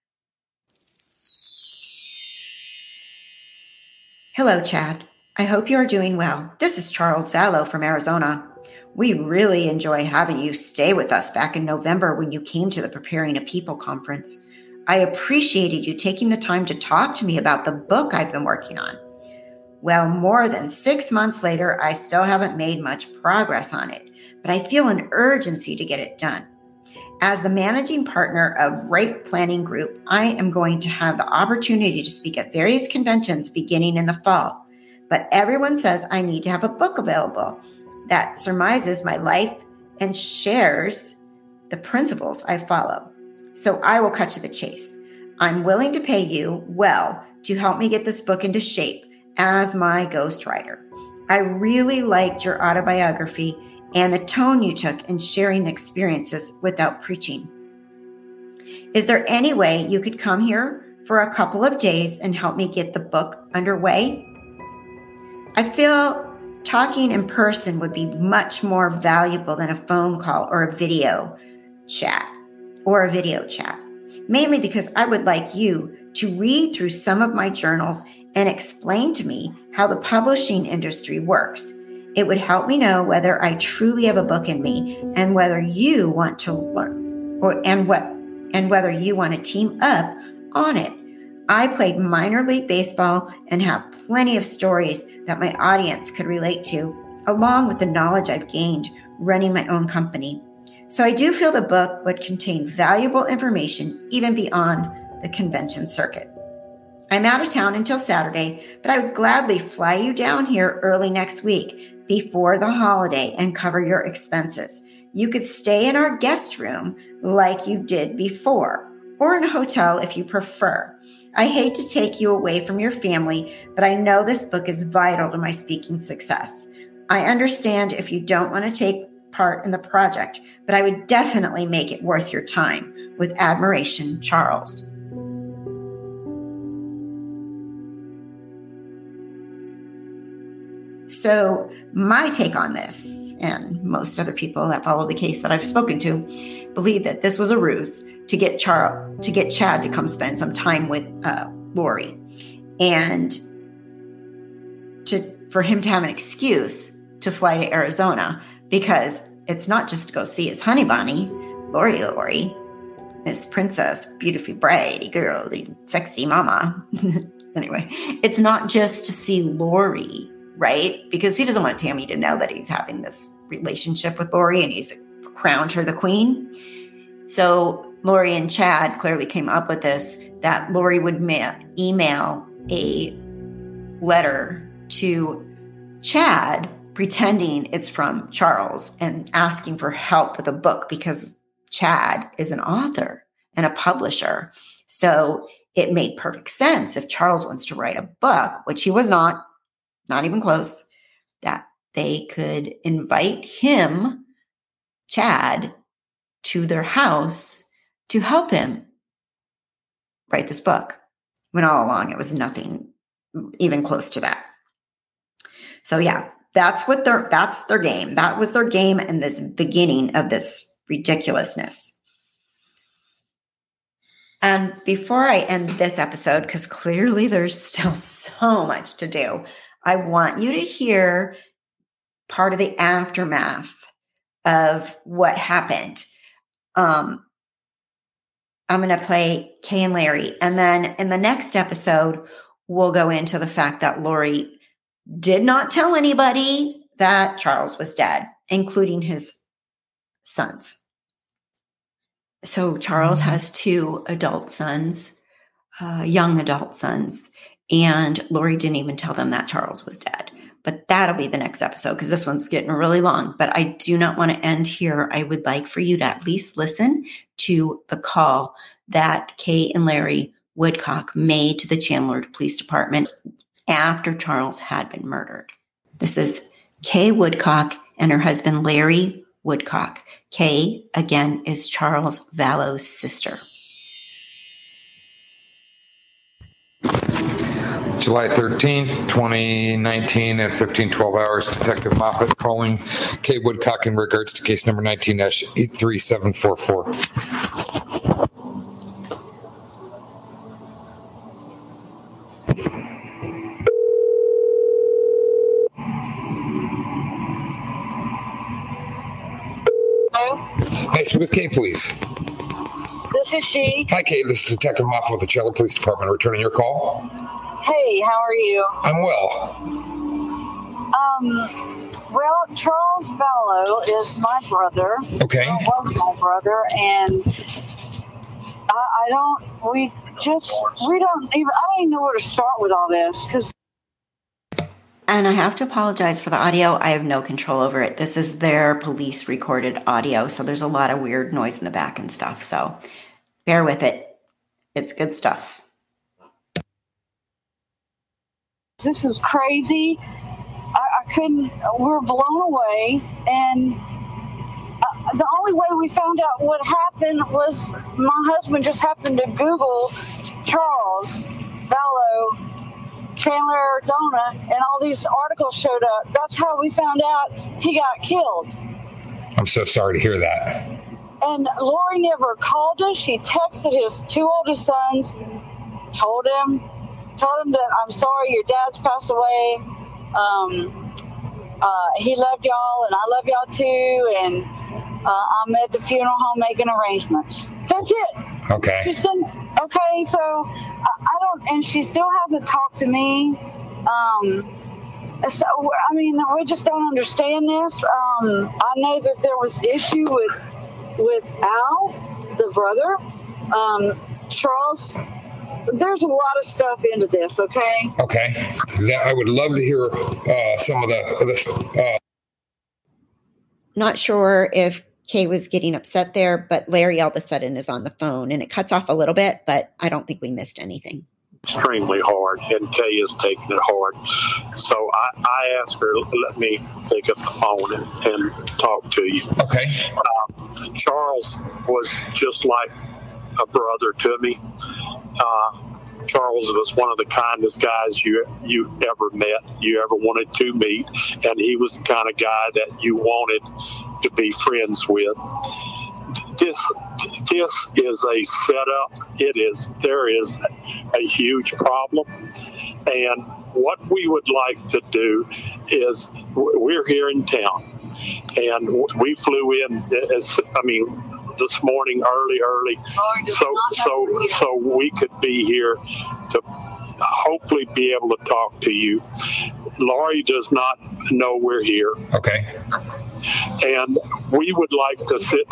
"Hello, Chad. I hope you are doing well. This is Charles Vallow from Arizona. We really enjoy having you stay with us back in November when you came to the Preparing a People conference. I appreciated you taking the time to talk to me about the book I've been working on. Well, more than six months later, I still haven't made much progress on it, but I feel an urgency to get it done. As the managing partner of Right Planning Group, I am going to have the opportunity to speak at various conventions beginning in the fall, but everyone says I need to have a book available that surmises my life and shares the principles I follow. So I will cut to the chase. I'm willing to pay you well to help me get this book into shape as my ghostwriter. I really liked your autobiography and the tone you took in sharing the experiences without preaching. Is there any way you could come here for a couple of days and help me get the book underway? I feel talking in person would be much more valuable than a phone call or a video chat or a video chat, mainly because I would like you to read through some of my journals and explain to me how the publishing industry works. It would help me know whether I truly have a book in me and whether you want to learn or and what and whether you want to team up on it. I played minor league baseball and have plenty of stories that my audience could relate to, along with the knowledge I've gained running my own company. So I do feel the book would contain valuable information even beyond the convention circuit. I'm out of town until Saturday, but I would gladly fly you down here early next week before the holiday and cover your expenses. You could stay in our guest room like you did before, or in a hotel if you prefer. I hate to take you away from your family, but I know this book is vital to my speaking success. I understand if you don't want to take part in the project, but I would definitely make it worth your time. With admiration, Charles. So my take on this, and most other people that follow the case that I've spoken to, believe that this was a ruse to get Charles, to get Chad to come spend some time with uh, Lori, and to for him to have an excuse to fly to Arizona, because it's not just to go see his honey bunny, Lori Lori, Miss Princess, beautiful bride, girl, the sexy mama. Anyway, it's not just to see Lori, right? Because he doesn't want Tammy to know that he's having this relationship with Lori and he's crowned her the queen. So Lori and Chad clearly came up with this, that Lori would ma- email a letter to Chad pretending it's from Charles and asking for help with a book, because Chad is an author and a publisher. So it made perfect sense if Charles wants to write a book, which he was not, not even close, that they could invite him, Chad, to their house to help him write this book, when all along it was nothing even close to that. So yeah, that's what their, that's their game. That was their game in this beginning of this ridiculousness. And before I end this episode, because clearly there's still so much to do, I want you to hear part of the aftermath of what happened. Um, I'm going to play Kay and Larry. And then in the next episode, we'll go into the fact that Lori did not tell anybody that Charles was dead, including his sons. So Charles has two adult sons, uh, young adult sons, and Lori didn't even tell them that Charles was dead. But that'll be the next episode, because this one's getting really long. But I do not want to end here. I would like for you to at least listen to the call that Kay and Larry Woodcock made to the Chandler Police Department after Charles had been murdered. This is Kay Woodcock and her husband, Larry Woodcock. Kay, again, is Charles Vallow's sister. July thirteenth, twenty nineteen at fifteen twelve hours, Detective Moffat calling Kay Woodcock in regards to case number nineteen dash eight three seven four four. Hey, speak with Kay, please. This is she. Hi, Kate. This is Detective Moffat with the Cello Police Department. Returning your call. Hey, how are you? I'm well. Um, well, Charles Vallow is my brother. Okay. Well, was my brother, and I, I don't. We just we don't even. I don't even know where to start with all this because. And I have to apologize for the audio. I have no control over it. This is their police recorded audio, so there's a lot of weird noise in the back and stuff. So bear with it. It's good stuff. This is crazy. I, I couldn't. We're blown away, and uh, the only way we found out what happened was my husband just happened to Google Charles Vallow, Chandler, Arizona, and all these articles showed up. That's how we found out he got killed. I'm so sorry to hear that. And Lori never called us. She texted his two oldest sons, told him, told him that I'm sorry, your dad's passed away. Um, uh, he loved y'all, and I love y'all too. And uh, I'm at the funeral home making arrangements. That's it. Okay. She said, okay, so I, I don't, and she still hasn't talked to me. Um, so I mean, we just don't understand this. Um, I know that there was issue with with Al, the brother, um, Charles. There's a lot of stuff into this. Okay. Okay. That, I would love to hear uh, some of the. the uh... Not sure if Kay was getting upset there, but Larry all of a sudden is on the phone and it cuts off a little bit, but I don't think we missed anything. Extremely hard, and Kay is taking it hard. So I, I asked her, let me pick up the phone and, and talk to you. Okay. Uh, Charles was just like a brother to me. Uh, Charles was one of the kindest guys you you ever met, you ever wanted to meet, and he was the kind of guy that you wanted to be friends with. This this is a setup. It is there is a huge problem, and what we would like to do is we're here in town, and we flew in. As, I mean, this morning early, early, so so so we could be here to hopefully be able to talk to you. Laurie does not know we're here. Okay. And we would like to sit.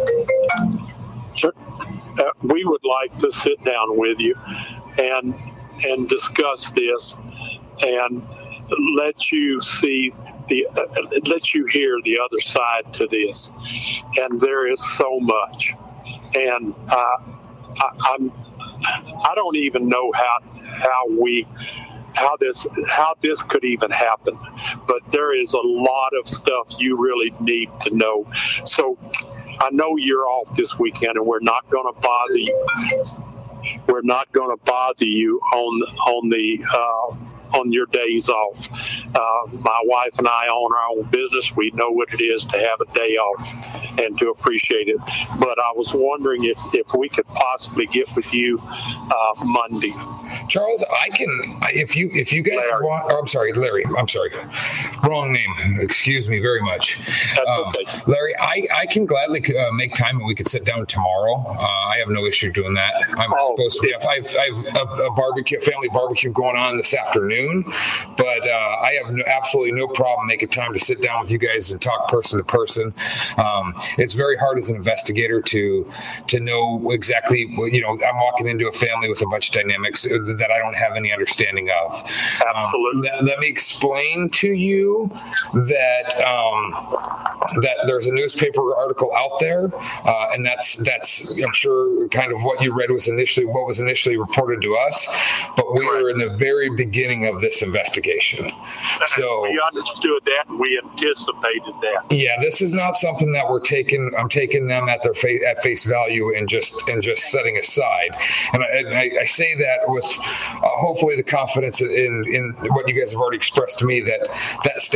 Uh, we would like to sit down with you and and discuss this and let you see the uh, let you hear the other side to this. And there is so much, and uh, I, I'm I don't even know how how we. how this how this could even happen, but there is a lot of stuff you really need to know. So I know you're off this weekend, and we're not going to bother you. We're not going to bother you on on the uh, on your days off. Uh, my wife and I own our own business. We know what it is to have a day off and to appreciate it. But I was wondering if, if we could possibly get with you uh, Monday. Charles, I can, if you if you guys Larry. want, oh, I'm sorry, Larry, I'm sorry, wrong name, excuse me very much. That's um, okay. Larry, I, I can gladly uh, make time and we could sit down tomorrow. Uh, I have no issue doing that. I'm Oh, supposed to be, I have, I have a, a barbecue, family barbecue going on this afternoon, but uh, I have no, absolutely no problem making time to sit down with you guys and talk person to person. Um, it's very hard as an investigator to to know exactly, you know, I'm walking into a family with a bunch of dynamics that I don't have any understanding of. Absolutely. Um, let, let me explain to you that um, that there's a newspaper article out there, uh, and that's that's I'm sure kind of what you read was initially what was initially reported to us, but we were in the very beginning of this investigation. So we understood that and we anticipated that. yeah, this is not something that we're taking. I'm taking them at their face at face value and just and just setting aside. And I, and I, I say that with uh, hopefully the confidence in in what you guys have already expressed to me that that stays between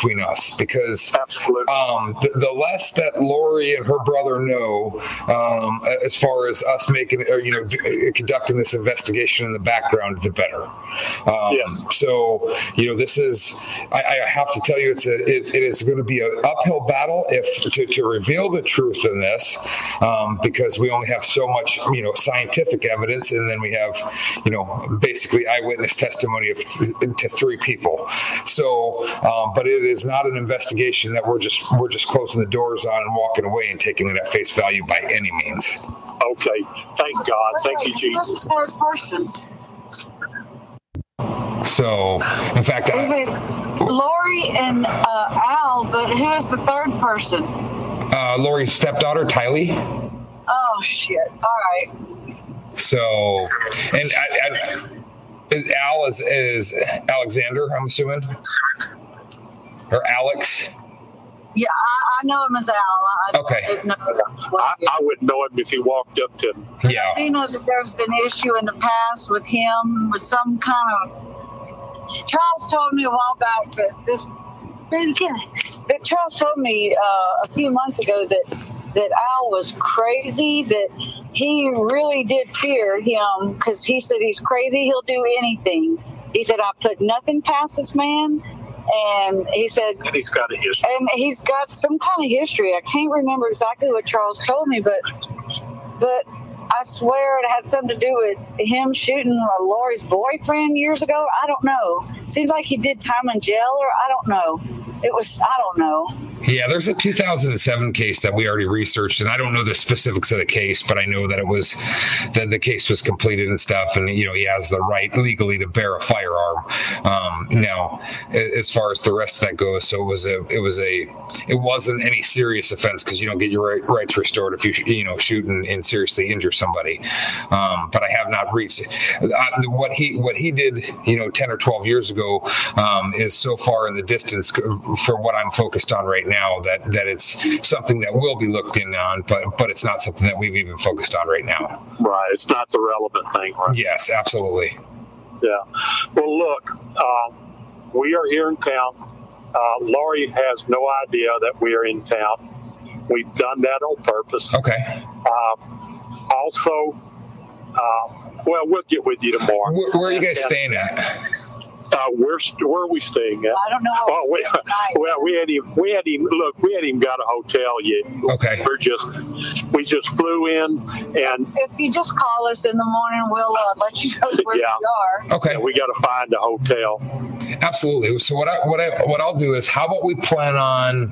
between us, because um, the, the less that Lori and her brother know, um, as far as us making, or, you know, d- conducting this investigation in the background, the better. Um, yes. So, you know, this is, I, I have to tell you, it's a, it, it is going to be an uphill battle if to, to reveal the truth in this, um, because we only have so much, you know, scientific evidence, and then we have, you know, basically eyewitness testimony of th- to three people. So, um, but it is not an investigation that we're just we're just closing the doors on and walking away and taking it at face value by any means. Okay, thank God, thank you, Jesus. Third person. So, in fact, Is I, it Lori and uh, Al? But who is the third person? uh, Lori's stepdaughter, Tylee. Oh shit! All right. So, and I, I, is Al is, is Alexander, I'm assuming, or Alex. Yeah, I, I know him as Al. I, Okay. I, know I, I wouldn't know him if he walked up to him. Yeah. He knows that there's been issue in the past with him with some kind of. Charles told me a while back that this. That Charles told me uh, a few months ago that that Al was crazy. That he really did fear him because he said he's crazy. He'll do anything. He said I put nothing past this man. And he said, and he's got a history. And he's got some kind of history. I can't remember exactly what Charles told me, but but I swear it had something to do with him shooting Lori's boyfriend years ago. I don't know. Seems like he did time in jail, or I don't know. It was, I don't know. Yeah, there's a two thousand seven case that we already researched, and I don't know the specifics of the case, but I know that it was that the case was completed and stuff, and you know he has the right legally to bear a firearm. Um, now, as far as the rest of that goes, so it was a it was a it wasn't any serious offense because you don't get your right, rights restored if you you know shoot and, and seriously injure somebody. Um, but I have not reached uh, what he what he did, you know, ten or twelve years ago um, is so far in the distance for what I'm focused on right now that that it's something that will be looked in on, but but it's not something that we've even focused on right now. Right, it's not the relevant thing, right? Yes, absolutely. Yeah. Well, look, um, we are here in town. Uh, Lori has no idea that we are in town. We've done that on purpose. Okay. Um, also, uh, well, we'll get with you tomorrow. Where, where are you guys and, staying at? Uh, where where are we staying at? I don't know. Oh, we, well, we hadn't even, we hadn't even, look, we hadn't even got a hotel yet. Okay. We're just, we just flew in, and If you just call us in the morning, we'll uh, let you know where yeah, we are. Okay. yeah, we got to find a hotel. Absolutely. So what I what I what I'll do is, how about we plan on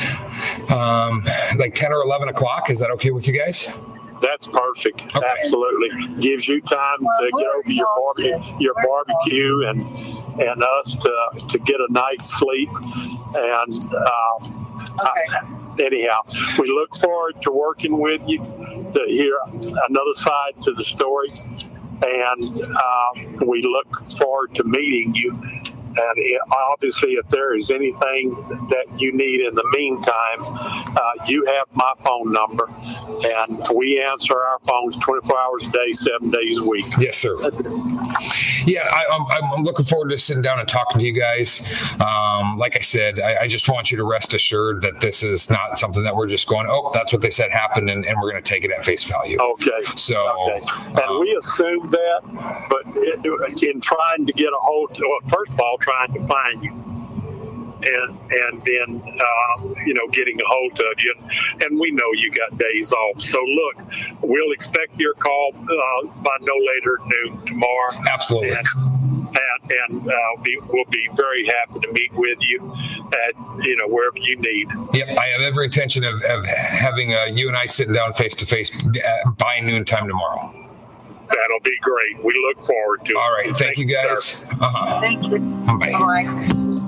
um, like ten or eleven o'clock? Is that okay with you guys? That's perfect. Okay. Absolutely. Gives you time Well, to get we're over your barbecue, exhausted. your We're barbecue and and us to to get a night's sleep. And um, Okay. I- anyhow, we look forward to working with you to hear another side to the story. And um, we look forward to meeting you. And it, obviously, if there is anything that you need in the meantime, uh, you have my phone number, and we answer our phones twenty-four hours a day, seven days a week. Yes, sir. Yeah, I, I'm, I'm looking forward to sitting down and talking to you guys. Um, like I said, I, I just want you to rest assured that this is not something that we're just going, oh, that's what they said happened, and, and we're going to take it at face value. Okay. So, okay. And um, we assumed that, but it, in trying to get a hold, well, first of all, trying to find you, and and then uh, you know getting a hold of you, and we know you got days off. So look, we'll expect your call uh, by no later than noon tomorrow. Absolutely. And, and, and uh, we, we'll be very happy to meet with you at you know wherever you need. Yep, I have every intention of, of having uh, you and I sitting down face to face by noontime tomorrow. That'll be great. We look forward to it. All right. Thank, thank you, guys. Sir. Uh-huh. Thank you. Bye. Bye.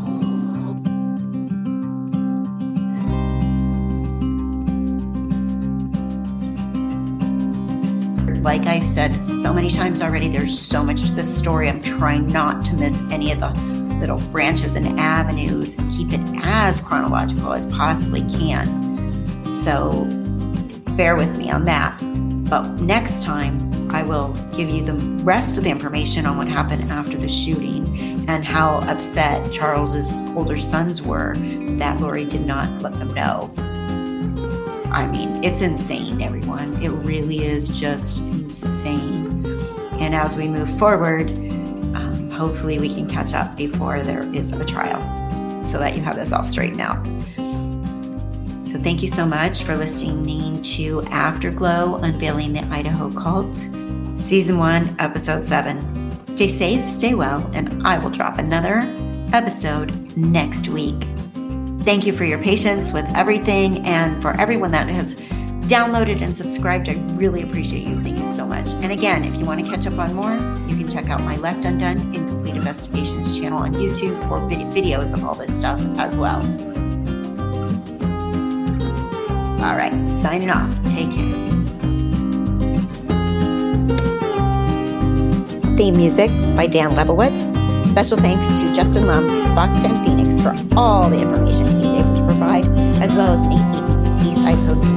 Like I've said so many times already, there's so much to this story. I'm trying not to miss any of the little branches and avenues and keep it as chronological as possibly can. So bear with me on that. But next time, I will give you the rest of the information on what happened after the shooting and how upset Charles's older sons were that Lori did not let them know. I mean, it's insane, everyone. It really is just insane. And as we move forward, um, hopefully we can catch up before there is a trial so that you have this all straightened out. So thank you so much for listening to Afterglow, Unveiling the Idaho Cult, Season one, Episode seven. Stay safe, stay well, and I will drop another episode next week. Thank you for your patience with everything, and for everyone that has downloaded and subscribed. I really appreciate you. Thank you so much. And again, if you want to catch up on more, you can check out my Left Undone Incomplete Investigations channel on YouTube for vid- videos of all this stuff as well. All right, signing off. Take care. Theme music by Dan Lebowitz. Special thanks to Justin Lum, Fox ten Phoenix, for all the information he's able to provide, as well as Nate East Idaho